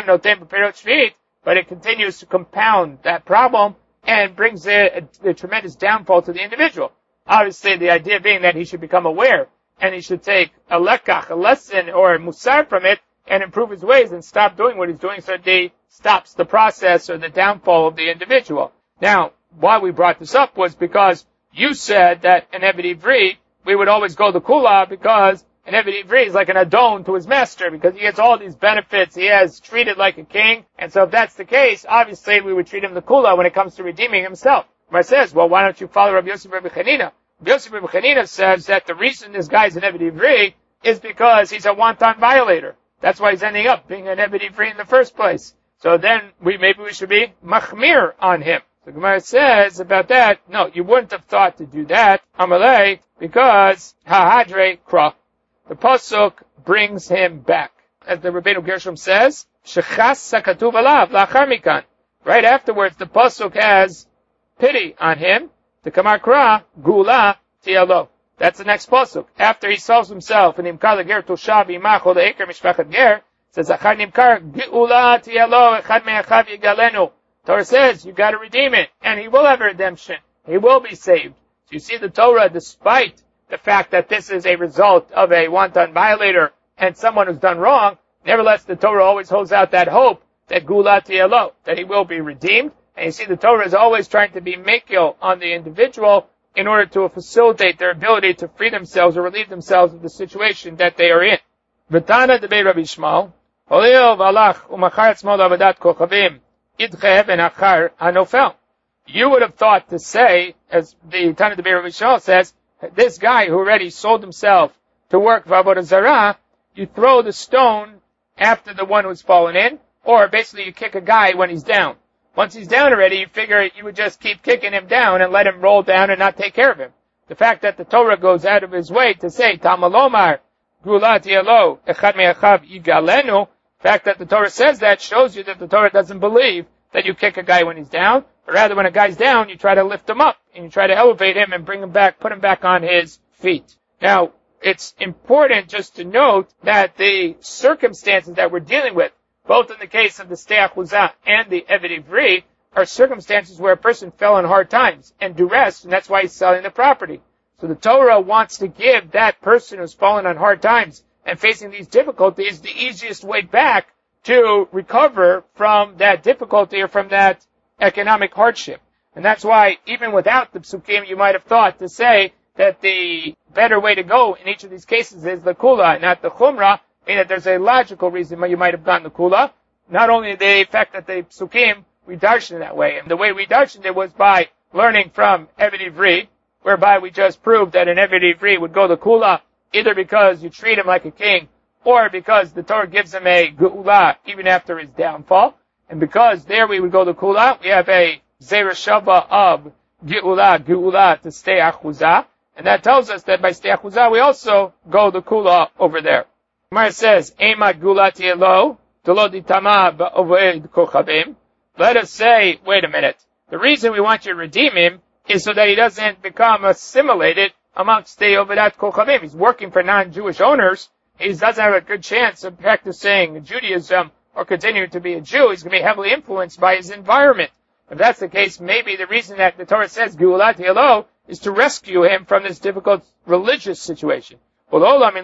but it continues to compound that problem and brings a tremendous downfall to the individual. Obviously, the idea being that he should become aware and he should take a lekach, a lesson or a musar from it and improve his ways and stop doing what he's doing so that he stops the process or the downfall of the individual. Now, why we brought this up was because you said that an Eved Ivri, we would always go the Kula because an Eved Ivri is like an Adon to his master because he gets all these benefits. He has treated like a king. And so if that's the case, obviously we would treat him the Kula when it comes to redeeming himself. Mar says, well, why don't you follow Rabbi Yosef Rabbi Chanina? Rabbi Yosef Rabbi Chanina says that the reason this guy is an Eved Ivri is because he's a wanton violator. That's why he's ending up being an Eved Ivri in the first place. So then maybe we should be machmir on him. The Gemara says about that, no, you wouldn't have thought to do that, Amalei, because ha'hadre kra. The pasuk brings him back. As the Rabbeinu Gershom says, shechas sakatuv alav lachar mikan. Right afterwards, the pasuk has pity on him. The kamar kra, gula tialo. That's the next pasuk. After he solves himself, and imkar leger toshav imach the eker mishpachat ger, says achar nimkar gula tialo echad me'achav yigalenu. Torah says you got to redeem it, and he will have a redemption. He will be saved. So you see the Torah, despite the fact that this is a result of a wanton violator and someone who's done wrong, nevertheless the Torah always holds out that hope that Gula Tielo, that he will be redeemed. And you see the Torah is always trying to be mekil on the individual in order to facilitate their ability to free themselves or relieve themselves of the situation that they are in. V'tana debei Rabbi Shmuel, Holil v'alach u'machar atzmo l'avadat kochavim idche ben achar hanofel. You would have thought to say, as the Tana debei Rabbi Shmuel says, this guy who already sold himself to work for Avodah Zarah, you throw the stone after the one who's fallen in, or basically you kick a guy when he's down. Once he's down already, you figure you would just keep kicking him down and let him roll down and not take care of him. The fact that the Torah goes out of his way to say, Tamalomar, Gulat Yelo, Echad Me'achav Yigalenu, the fact that the Torah says that shows you that the Torah doesn't believe that you kick a guy when he's down, but rather when a guy's down, you try to lift him up, and you try to elevate him and bring him back, put him back on his feet. Now, it's important just to note that the circumstances that we're dealing with, both in the case of the Stei Achuzah and the Eved Ivri, are circumstances where a person fell on hard times and duress, and that's why he's selling the property. So the Torah wants to give that person who's fallen on hard times and facing these difficulties the easiest way back to recover from that difficulty or from that economic hardship. And that's why, even without the psukim, you might have thought to say that the better way to go in each of these cases is the kula, not the chumrah, meaning that there's a logical reason why you might have gotten the kula. Not only the fact that the psukim, we darshan it that way. And the way we darshaned it was by learning from Eved Ivri, whereby we just proved that an Eved Ivri would go the kula, either because you treat him like a king, or because the Torah gives him a geula even after his downfall. And because there we would go the kula, we have a zera shava of geula to Stei Achuzah. And that tells us that by Stei Achuzah we also go the kula over there. Gemara says, Ema geula tielo, delo ditama ba'oved kochavim. Let us say, wait a minute, the reason we want you to redeem him is so that he doesn't become assimilated amongst the Ovedat Kochavim. He's working for non-Jewish owners. He doesn't have a good chance of practicing Judaism or continuing to be a Jew. He's going to be heavily influenced by his environment. If that's the case, maybe the reason that the Torah says Geulat Yelo is to rescue him from this difficult religious situation. But when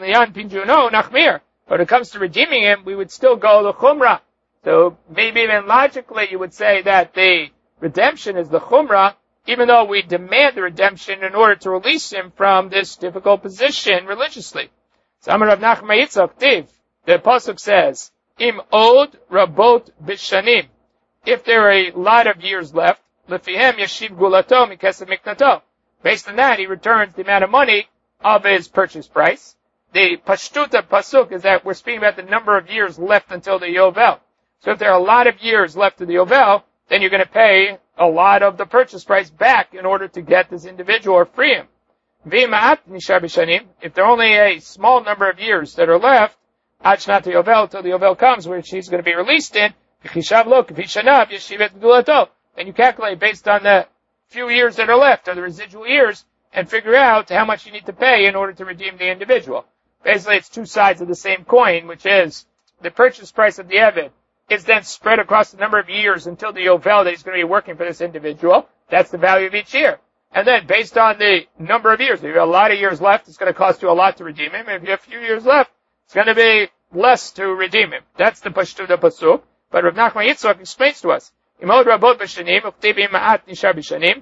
it comes to redeeming him, we would still go the Chumrah. So maybe even logically you would say that the redemption is the Chumrah, even though we demand the redemption in order to release him from this difficult position religiously. So Amar Rav Nachman Yitzchak Tiv, the Pasuk says, Im od rabot bishanim. If there are a lot of years left, lefihem yashiv gulato mikesed miknato. Based on that, he returns the amount of money of his purchase price. The pashtuta pasuk is that we're speaking about the number of years left until the Yovel. So if there are a lot of years left to the Yovel, then you're going to pay a lot of the purchase price back in order to get this individual or free him. V'ma'at nishar b'shanim, if there are only a small number of years that are left, ad shnat yovel, till the yovel comes, which he's going to be released in, v'chishav lo k'fi shanav yeshivet gedulato. And you calculate based on the few years that are left, or the residual years, and figure out how much you need to pay in order to redeem the individual. Basically, it's two sides of the same coin, which is the purchase price of the Eved is then spread across the number of years until the yovel that he's going to be working for this individual. That's the value of each year. And then, based on the number of years, if you have a lot of years left, it's going to cost you a lot to redeem him. If you have a few years left, it's going to be less to redeem him. That's the Pashtu the Pasuk. But Rav Nachman Yitzchak explains to us, Imod Rabot b'shanim, uktibim ma'at nishar b'shanim,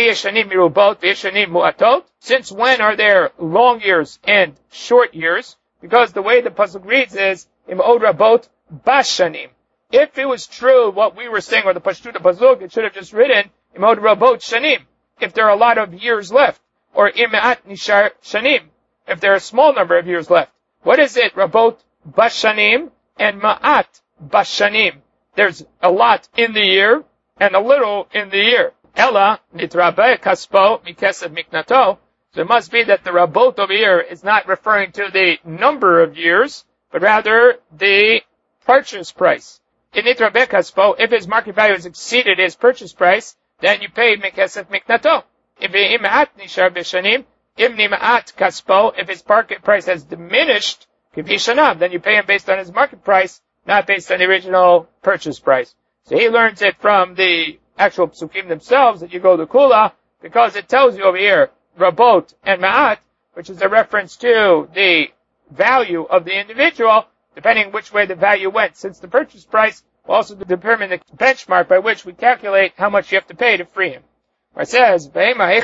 since when are there long years and short years? Because the way the pasuk reads is Imod Rabot bashanim. If it was true what we were saying, or the Pashtu the Pasuk, it should have just written Imod Rabot shanim, if there are a lot of years left, or Im'at nishar shanim, if there are a small number of years left. What is it? Rabot bashanim and ma'at bashanim. There's a lot in the year and a little in the year. Ella nitrabe kaspo mikesed miknato. So it must be that the rabot over here is not referring to the number of years, but rather the purchase price. In nitrabe kaspo, if his market value has exceeded his purchase price, then you pay mikesed miknato. If im'at nishar b'shanim, im'at kaspo, if his market price has diminished, kivi shanav, then you pay him based on his market price, not based on the original purchase price. So he learns it from the actual psukim themselves that you go to Kula, because it tells you over here, Rabot and Ma'at, which is a reference to the value of the individual, depending which way the value went, since the purchase price will also determine the benchmark by which we calculate how much you have to pay to free him. Where it says, so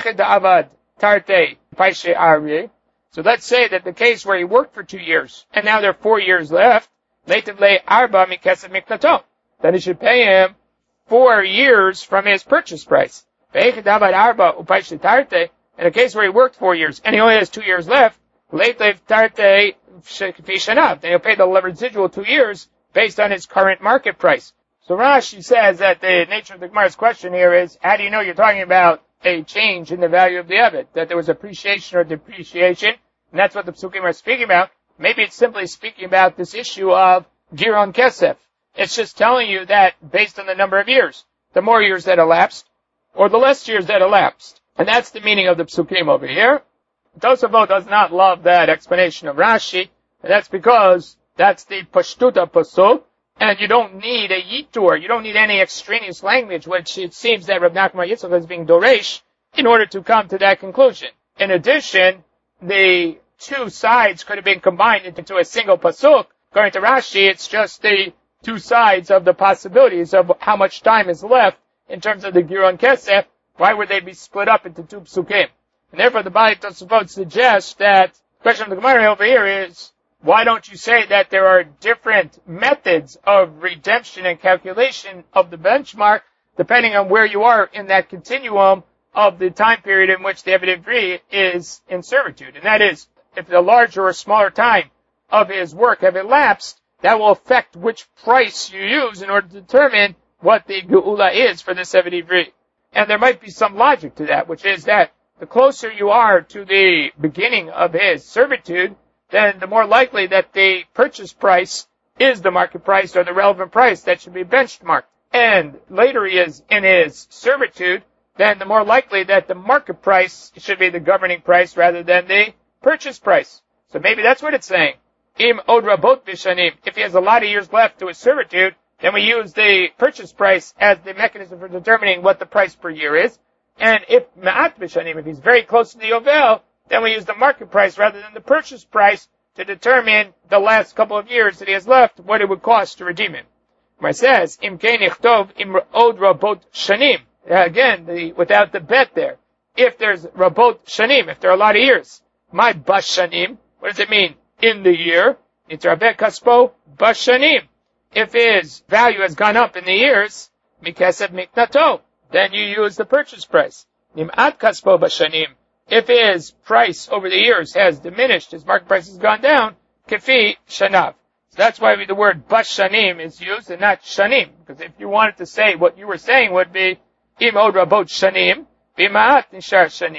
let's say that the case where he worked for 2 years, and now there are 4 years left, then he should pay him 4 years from his purchase price. In a case where he worked 4 years and he only has 2 years left, then he'll pay the residual 2 years based on his current market price. So Rashi says that the nature of the Gemara's question here is, how do you know you're talking about a change in the value of the Eved? That there was appreciation or depreciation, and that's what the Psukim are speaking about. Maybe it's simply speaking about this issue of Giron Kesef. It's just telling you that based on the number of years, the more years that elapsed, or the less years that elapsed. And that's the meaning of the psukim over here. Tosafot does not love that explanation of Rashi, and that's because that's the Pashtuta Pasuk, and you don't need a Yitur, you don't need any extraneous language, which it seems that Rav Nachman Yitzchak is being Doresh, in order to come to that conclusion. In addition, the two sides could have been combined into a single Pasuk. According to Rashi, it's just the two sides of the possibilities of how much time is left in terms of the Giron Kesef. Why would they be split up into two psukim? And therefore the Baalei Tosafot suggests that the question of the Gemara over here is, why don't you say that there are different methods of redemption and calculation of the benchmark depending on where you are in that continuum of the time period in which the Eved Ivri is in servitude? And that is, if the larger or smaller time of his work have elapsed, that will affect which price you use in order to determine what the geula is for this Eved Ivri. And there might be some logic to that, which is that the closer you are to the beginning of his servitude, then the more likely that the purchase price is the market price or the relevant price that should be benchmarked. And later he is in his servitude, then the more likely that the market price should be the governing price rather than the purchase price. So maybe that's what it's saying. Im od rabot b'shanim. If he has a lot of years left to his servitude, then we use the purchase price as the mechanism for determining what the price per year is. And if ma'at b'shanim, if he's very close to the yovel, then we use the market price rather than the purchase price to determine the last couple of years that he has left, what it would cost to redeem him. Where it says, Im kein ichtov im od rabot shanim. Again, without the bet there. If there's rabot shanim, if there are a lot of years. My bashanim, what does it mean? In the year. Nitrabeh kaspo bashanim. If his value has gone up in the years, mikesed miknato, then you use the purchase price. Nim'at kaspo bashanim. If his price over the years has diminished, his market price has gone down, kefi shanav. So that's why the word bashanim is used and not shanim. Because if you wanted to say what you were saying would be, im od rabot shanim, bima'at nishar shanim.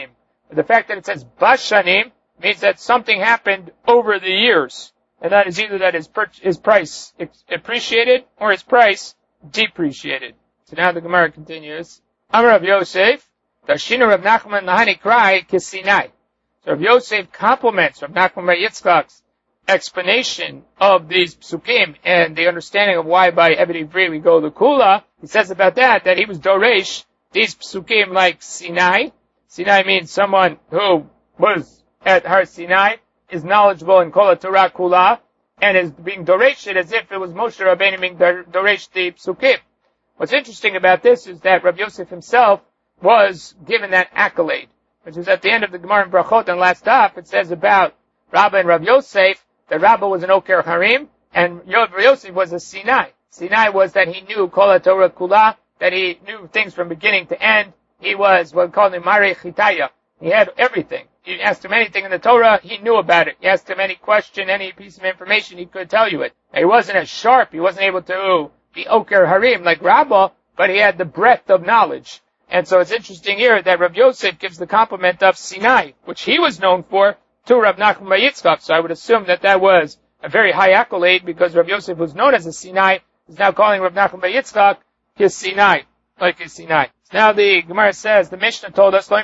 The fact that it says bashanim means that something happened over the years. And that is either that his price appreciated or his price depreciated. So now the Gemara continues. Amar Rav Yosef, Dashinu Rav Nachman Nahani Krai Kisinai. So Rav Yosef compliments Rav Nachman Bar Yitzchak's explanation of these psukim and the understanding of why by Eved Ivri we go to Kula. He says about that he was Doresh, these psukim like Sinai. Sinai means someone who was at Har Sinai, is knowledgeable in Kol Torah Kula, and is being Doresh as if it was Moshe Rabbeinu being Doresh the psukim. What's interesting about this is that Rav Yosef himself was given that accolade, which is at the end of the Gemara in Brachot and last daf. It says about Rabbah and Rav Yosef that Rabbah was an Oker Harim and Rav Yosef was a Sinai. Sinai was that he knew Kol Torah Kula, that he knew things from beginning to end. He was what we call the Marei Chitaya. He had everything. You asked him anything in the Torah, he knew about it. You asked him any question, any piece of information, he could tell you it. He wasn't as sharp. He wasn't able to be Oker Harim like Rabbah, but he had the breadth of knowledge. And so it's interesting here that Rav Yosef gives the compliment of Sinai, which he was known for, to Rav Nachman Bar Yitzchak. So I would assume that was a very high accolade because Rav Yosef was known as a Sinai, is now calling Rav Nachman Bar Yitzchak his Sinai, like his Sinai. Now the Gemara says, the Mishnah told us,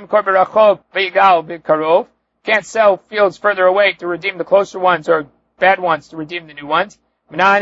can't sell fields further away to redeem the closer ones or bad ones to redeem the new ones. How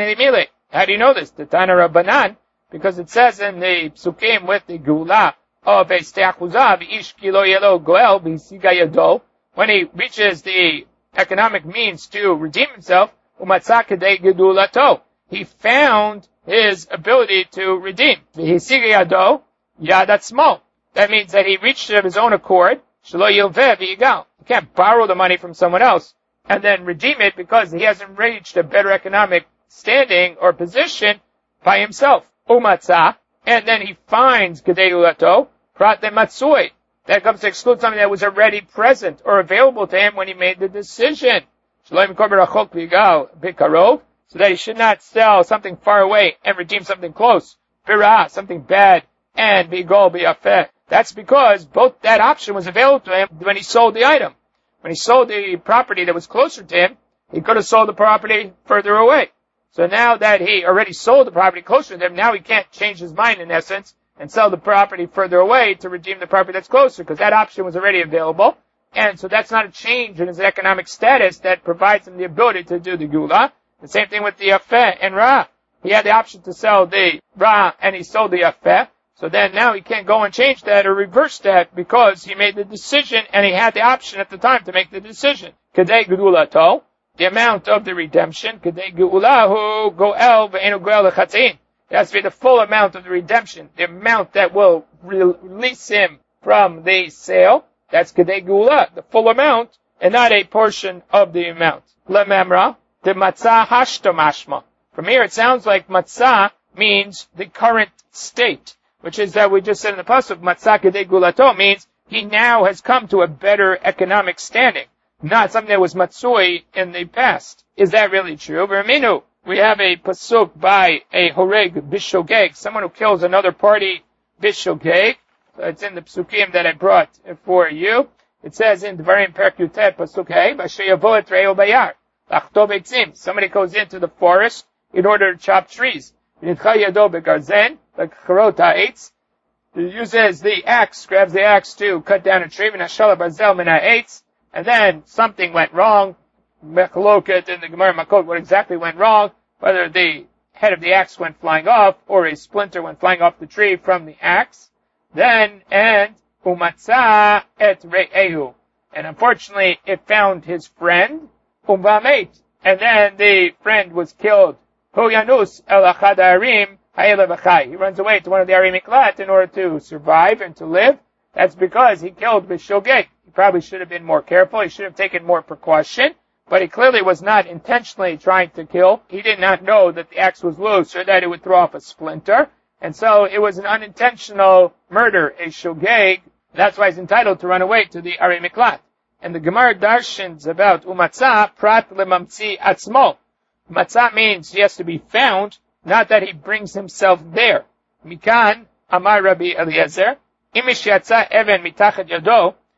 do you know this? The Tana Rabbanan, because it says in the Psukim with the Gula of a Steachuzav, Ish Kilo Yelo Goel, Bisiga Yado, when he reaches the economic means to redeem himself, Umatzakade Gedulato, he found his ability to redeem. Bisiga Yado, that's small. That means that he reached it of his own accord. Shelo Yilveh V'yigal. He can't borrow the money from someone else and then redeem it because he hasn't reached a better economic standing or position by himself. Umatzah, and then he finds Kedei Ulato, Prat Matsui. That comes to exclude something that was already present or available to him when he made the decision. Shelo Yimkor B'rachok V'yigal B'karov, so that he should not sell something far away and redeem something close. Birah, something bad, and B'gol B'yafeh. That's because both that option was available to him when he sold the item. When he sold the property that was closer to him, he could have sold the property further away. So now that he already sold the property closer to him, now he can't change his mind in essence and sell the property further away to redeem the property that's closer, because that option was already available. And so that's not a change in his economic status that provides him the ability to do the Gula. The same thing with the Yafeh and Ra. He had the option to sell the Ra and he sold the Yafeh. So then now he can't go and change that or reverse that because he made the decision and he had the option at the time to make the decision. Kedei Gedulato, the amount of the redemption. Kedei Geulahu Goel Ve'enu Goel Lechatzin. It has to be the full amount of the redemption, the amount that will release him from the sale. That's Kedei Geulah, the full amount, and not a portion of the amount. Lememra, the Matzah Hashtamashma. From here it sounds like Matzah means the current state, which is that we just said in the pasuk, Matzah Kedei Gulato means he now has come to a better economic standing, not something that was Matsui in the past. Is that really true? Verminu, we have a pasuk by a Horeg Bishogeg, someone who kills another party Bishogeg. So it's in the psukim that I brought for you. It says in the very Perek Yutet pasuk Hey, V'sheyavo et re'eo bayar, l'achto beitzim. Somebody goes into the forest in order to chop trees. V'nitcha yado begarzen, like charot ha'etz. He uses the axe, grabs the axe to cut down a tree, v'nashal barzel min ha'etz, and then something went wrong. Mechloket in the Gemara Makot, what exactly went wrong, whether the head of the axe went flying off, or a splinter went flying off the tree from the axe. Then, and umatzah et re'ehu. And unfortunately, it found his friend, umvamet. And then the friend was killed. Hu yanus el achad ha'arim ha'elev achai. He runs away to one of the Arim Miklat in order to survive and to live. That's because he killed Bishogeg. He probably should have been more careful. He should have taken more precaution. But he clearly was not intentionally trying to kill. He did not know that the axe was loose or that it would throw off a splinter. And so it was an unintentional murder, a shogeg. That's why he's entitled to run away to the Arei Miklat. And the Gemara darshans about umatzah prat lemamtzi atzmo. Matzah means he has to be found, not that he brings himself there. Mikan, Amar Rabbi Eliezer, imish yatza even mitachet yado,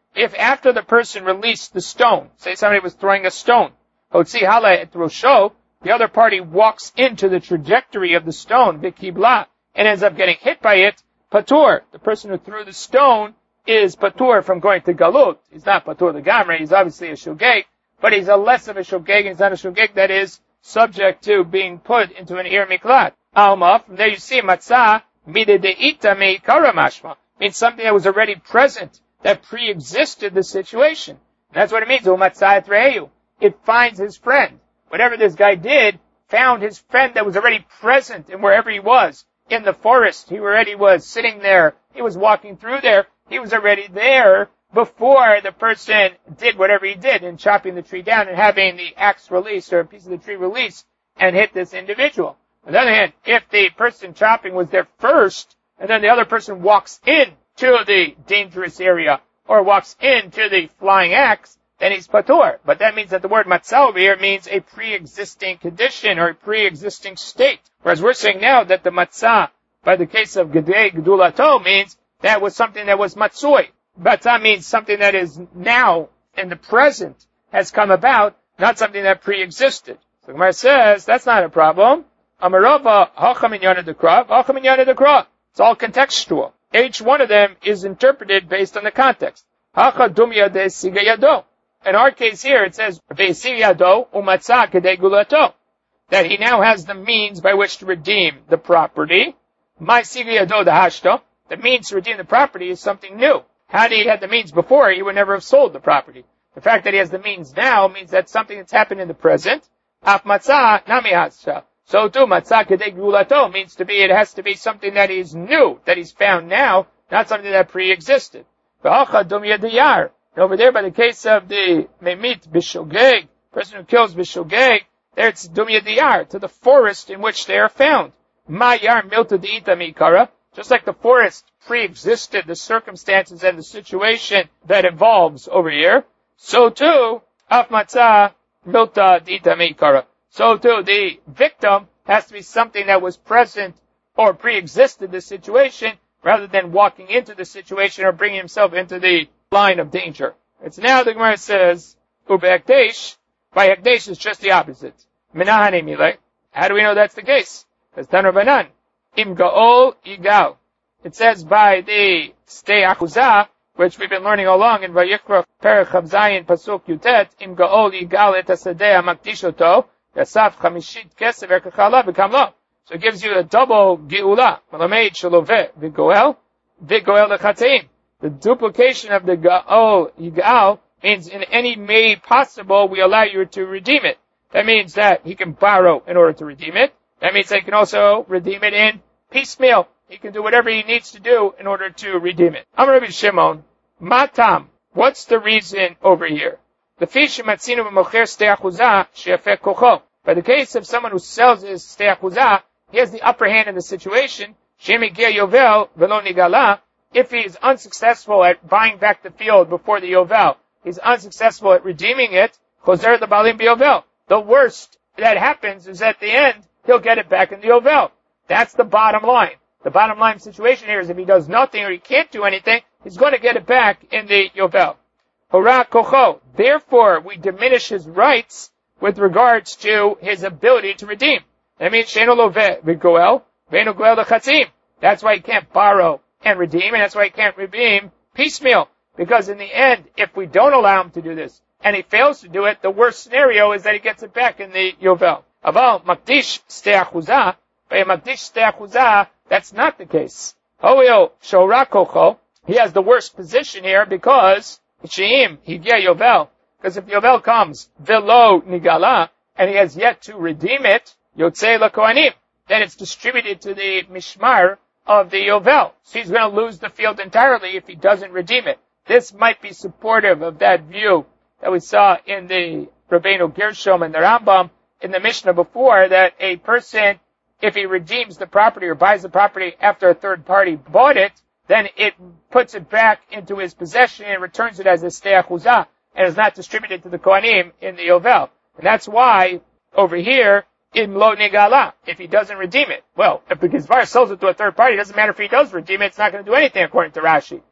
if after the person released the stone, say somebody was throwing a stone, Hotzi hala et rosho, the other party walks into the trajectory of the stone, vikibla, and ends up getting hit by it, patur. The person who threw the stone is patur from going to galut. He's not patur the gamre, he's obviously a shogeg, but he's a less of a shogeg, he's not a shogeg that is subject to being put into an ir miklat. Alma, from there you see matzah, mide deita me karamashma, means something that was already present, that pre-existed the situation. And that's what it means, umatzah et rehu. It finds his friend. Whatever this guy did, found his friend that was already present in wherever he was. In the forest, he already was sitting there, he was walking through there, he was already there before the person did whatever he did in chopping the tree down and having the axe released or a piece of the tree released and hit this individual. On the other hand, if the person chopping was there first and then the other person walks into the dangerous area or walks into the flying axe, then he's patur. But that means that the word matzah over here means a pre-existing condition or a pre-existing state. Whereas we're saying now that the matzah, by the case of gedei gedulato, means that was something that was matzoi. Matzah means something that is now in the present has come about, not something that pre-existed. So Gemara says that's not a problem. Amarava hacham inyana dekra, hacham inyana dekra. It's all contextual. Each one of them is interpreted based on the context. Hacha dumya de sigayado. In our case here, it says ve'sigayado umatzah kedei gulato, that he now has the means by which to redeem the property. My sigayado dehashto, the means to redeem the property is something new. Had he had the means before, he would never have sold the property. The fact that he has the means now means that something that's happened in the present. Af matzah nami hasha. So too, matzah kedei gulato means to be, it has to be something that is new, that he's found now, not something that pre-existed. V'hacha dumya diyar. Over there, by the case of the memit b'shogeg, person who kills b'shogeg, there it's dumya diyar, to the forest in which they are found. Ma yar milta deita mikara, just like the forest pre-existed the circumstances and the situation that involves over here, so too, af matzah milta deita mikara. So too, the victim has to be something that was present or pre-existed the situation, rather than walking into the situation or bringing himself into the line of danger. It's now the Gemara says, Ubehekdesh, by Hekdesh is just the opposite. Minahane milei. How do we know that's the case? Because Tanur Banan, Im Gaol Yigal. It says by the Stei Achuzah, which we've been learning all along in Vayikra Perek Chavzayin Pasuk Yutet, Im Gaol Yigal et Hasadeh HaMakdishoto, Yasaf Chamishit Kesev Erkachala B'kam Lo. So it gives you a double Geula. Malameid Shaloveh V'goel, V'goel Lechateim. The duplication of the Gaol Yigal means in any way possible we allow you to redeem it. That means that he can borrow in order to redeem it. That means that he can also redeem it in piecemeal. He can do whatever he needs to do in order to redeem it. Amar Rabbi Shimon, Matam, what's the reason over here? The fish matzinu v'mocher stei achuzah she'afek kocho. By the case of someone who sells his stei achuzah, he has the upper hand in the situation. She'em igia yovel v'lo nigala. If he is unsuccessful at buying back the field before the yovel, he's unsuccessful at redeeming it, chozer the balim b'yovel. The worst that happens is at the end, he'll get it back in the yovel. That's the bottom line. The bottom line situation here is if he does nothing or he can't do anything, he's going to get it back in the yovel. Hora kocho. Therefore, we diminish his rights with regards to his ability to redeem. That means she'eno loveh v'goel, ve'eno goel lechatzim. That's why he can't borrow and redeem, and that's why he can't redeem piecemeal. Because in the end, if we don't allow him to do this, and he fails to do it, the worst scenario is that he gets it back in the yovel. Aval makdish stei achuzah, by a makdish stei achuzah, that's not the case. Hoil shora kocho, he has the worst position here because she'im higia yovel. Because if yovel comes velo nigala, and he has yet to redeem it, yotzei lakohanim, then it's distributed to the mishmar of the yovel. So he's going to lose the field entirely if he doesn't redeem it. This might be supportive of that view that we saw in the Rabbeinu Gershom and the Rambam in the Mishnah before, that a person, if he redeems the property or buys the property after a third party bought it, then it puts it back into his possession and returns it as a stei achuzah and is not distributed to the Kohanim in the yovel. And that's why over here, in lo nigala, if he doesn't redeem it. Well, if the Gizbar sells it to a third party, it doesn't matter if he does redeem it, it's not going to do anything according to Rashi.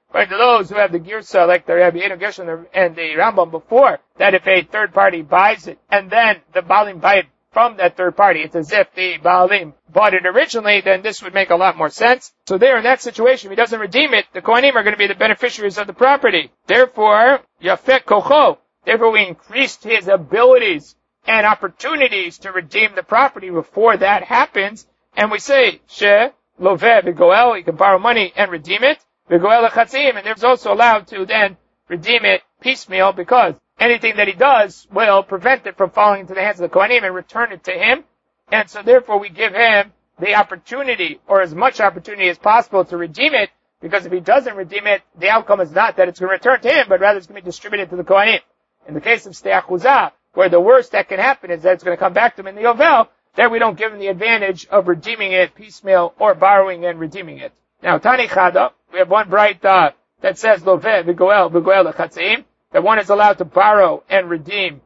But to those who have the Girsa, like the Rabbi Eno Gershon and the Rambam before, that if a third party buys it, and then the Baalim buy it from that third party, it's as if the Baalim bought it originally, then this would make a lot more sense. So there, in that situation, if he doesn't redeem it, the Kohanim are going to be the beneficiaries of the property. Therefore, Yafek Kocho, therefore we increased his abilities and opportunities to redeem the property before that happens, and we say, She, Loveh, V'goel, he can borrow money and redeem it, V'goel Lechatzim, and there's also allowed to then redeem it piecemeal, because anything that he does will prevent it from falling into the hands of the Kohanim and return it to him, and so therefore we give him the opportunity, or as much opportunity as possible to redeem it, because if he doesn't redeem it, the outcome is not that it's going to return to him, but rather it's going to be distributed to the Kohanim. In the case of Stei Achuzah, where the worst that can happen is that it's going to come back to him in the Yovel, there we don't give him the advantage of redeeming it piecemeal or borrowing and redeeming it. Now, Tani Chada, we have one braita that says Loveh v'goel lechatzim, that one is allowed to borrow and redeem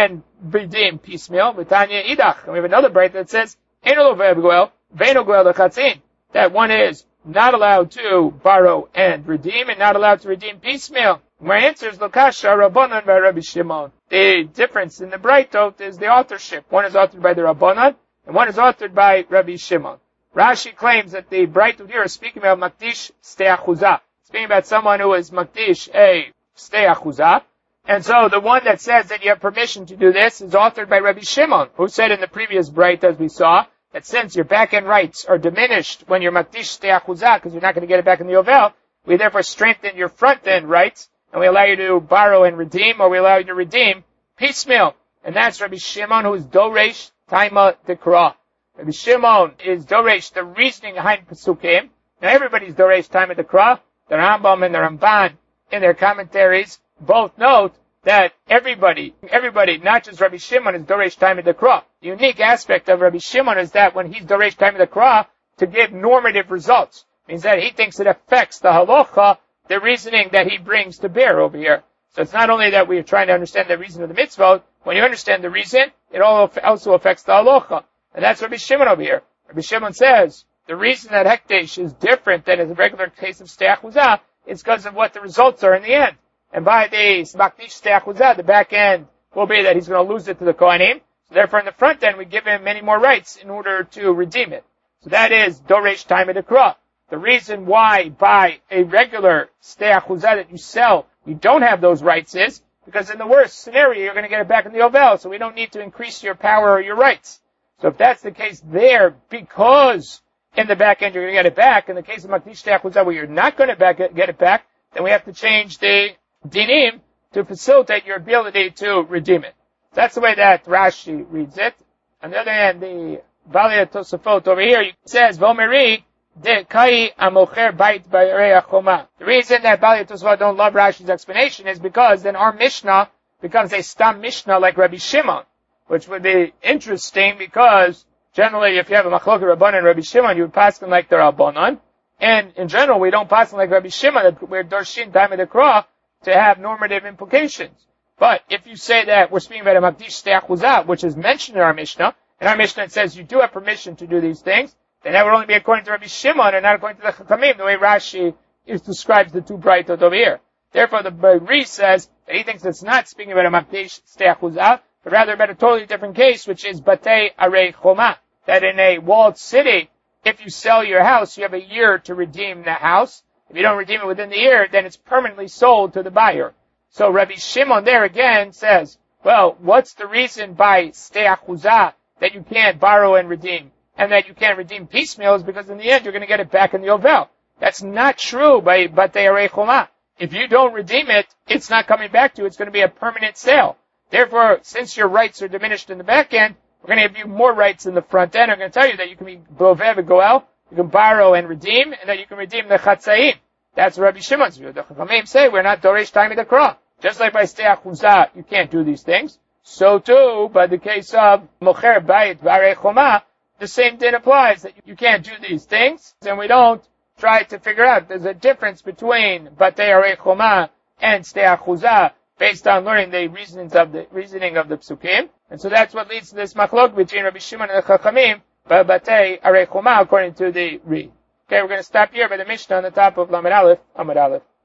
piecemeal. V'tanya idach, and we have another braita that says Eino Loveh v'goel ve'no goel lechatzim, that one is not allowed to borrow and redeem, and not allowed to redeem piecemeal. My answer is Lokasha Rabbanan by Rabbi Shimon. The difference in the Braitot is the authorship. One is authored by the Rabbanan, and one is authored by Rabbi Shimon. Rashi claims that the Braitot here is speaking about Makdish Stei Achuzah, speaking about someone who is Makdish a Stei Achuzah. And so the one that says that you have permission to do this is authored by Rabbi Shimon, who said in the previous Brait, as we saw, that since your back-end rights are diminished when you're Makdish Stei Achuzah, because you're not going to get it back in the Yovel, we therefore strengthen your front-end rights, and we allow you to borrow and redeem, or we allow you to redeem piecemeal. And that's Rabbi Shimon, who is Doresh Taima Dekra. Rabbi Shimon is Doresh, the reasoning behind Pesukim. Now everybody's Doresh Taima Dekra. The Rambam and the Ramban, in their commentaries, both note that everybody, not just Rabbi Shimon, is Doresh Taima Dekra. The unique aspect of Rabbi Shimon is that when he's Doresh Taima Dekra, to give normative results, means that he thinks it affects the halacha, the reasoning that he brings to bear over here. So it's not only that we are trying to understand the reason of the mitzvah, when you understand the reason, it also affects the halacha. And that's Rabbi Shimon over here. Rabbi Shimon says, the reason that Hekdesh is different than in the regular case of Stei Achuzah is because of what the results are in the end. And by the Makdish Stei Achuzah, the back end will be that he's going to lose it to the Kohanim. So therefore in the front end, we give him many more rights in order to redeem it. So that is Doresh Taima Dekra. The reason why by a regular Stei Achuzah that you sell, you don't have those rights is because in the worst scenario, you're going to get it back in the Yovel, so we don't need to increase your power or your rights. So if that's the case there, because in the back end you're going to get it back, in the case of Makdish Stei Achuzah where you're not going to get it back, then we have to change the dinim to facilitate your ability to redeem it. That's the way that Rashi reads it. On the other hand, the Balei Tosafot over here says, Vomeri, the reason that Balei Tosafot don't love Rashi's explanation is because then our Mishnah becomes a Stam Mishnah like Rabbi Shimon, which would be interesting because generally if you have a Machloket Rabbanan and Rabbi Shimon, you would pass them like the Rabbanan. And in general, we don't pass them like Rabbi Shimon, that we're Dorshin Taima Dekra to have normative implications. But if you say that we're speaking about a Makdish Stei Achuzah, which is mentioned in our Mishnah, and our Mishnah says you do have permission to do these things, then that would only be according to Rabbi Shimon and not according to the Chachamim, the way Rashi describes the two Braitot over here. Therefore, the Bari says that he thinks it's not speaking about a Makdish Stei Achuzah, but rather about a totally different case, which is Batei Arei Choma, that in a walled city, if you sell your house, you have a year to redeem the house. If you don't redeem it within the year, then it's permanently sold to the buyer. So Rabbi Shimon there again says, well, what's the reason by Stei Achuzah that you can't borrow and redeem, and that you can't redeem piecemeal is because in the end you're going to get it back in the Yovel. That's not true by Batei Arei Choma. If you don't redeem it, it's not coming back to you. It's going to be a permanent sale. Therefore, since your rights are diminished in the back end, we're going to give you more rights in the front end. I'm going to tell you that you can be Loveh v'goel, you can borrow and redeem, and that you can redeem the Chatzaim. That's Rabbi Shimon's view. The Chachamim say we're not Doresh Taima Dekra. Just like by Stei Achuzah, you can't do these things. So too, by the case of Mocher Bayit V'Arei Choma, the same thing applies, that you can't do these things, and we don't try to figure out there's a difference between Batei Arei Choma and Stei Achuzah based on learning the reasoning of the Psukim. And so that's what leads to this machlok between Rabbi Shimon and the Chachamim, by Batei Arei Choma according to the Ri. Okay, we're going to stop here by the Mishnah on the top of Lamed Aleph, Amud Aleph.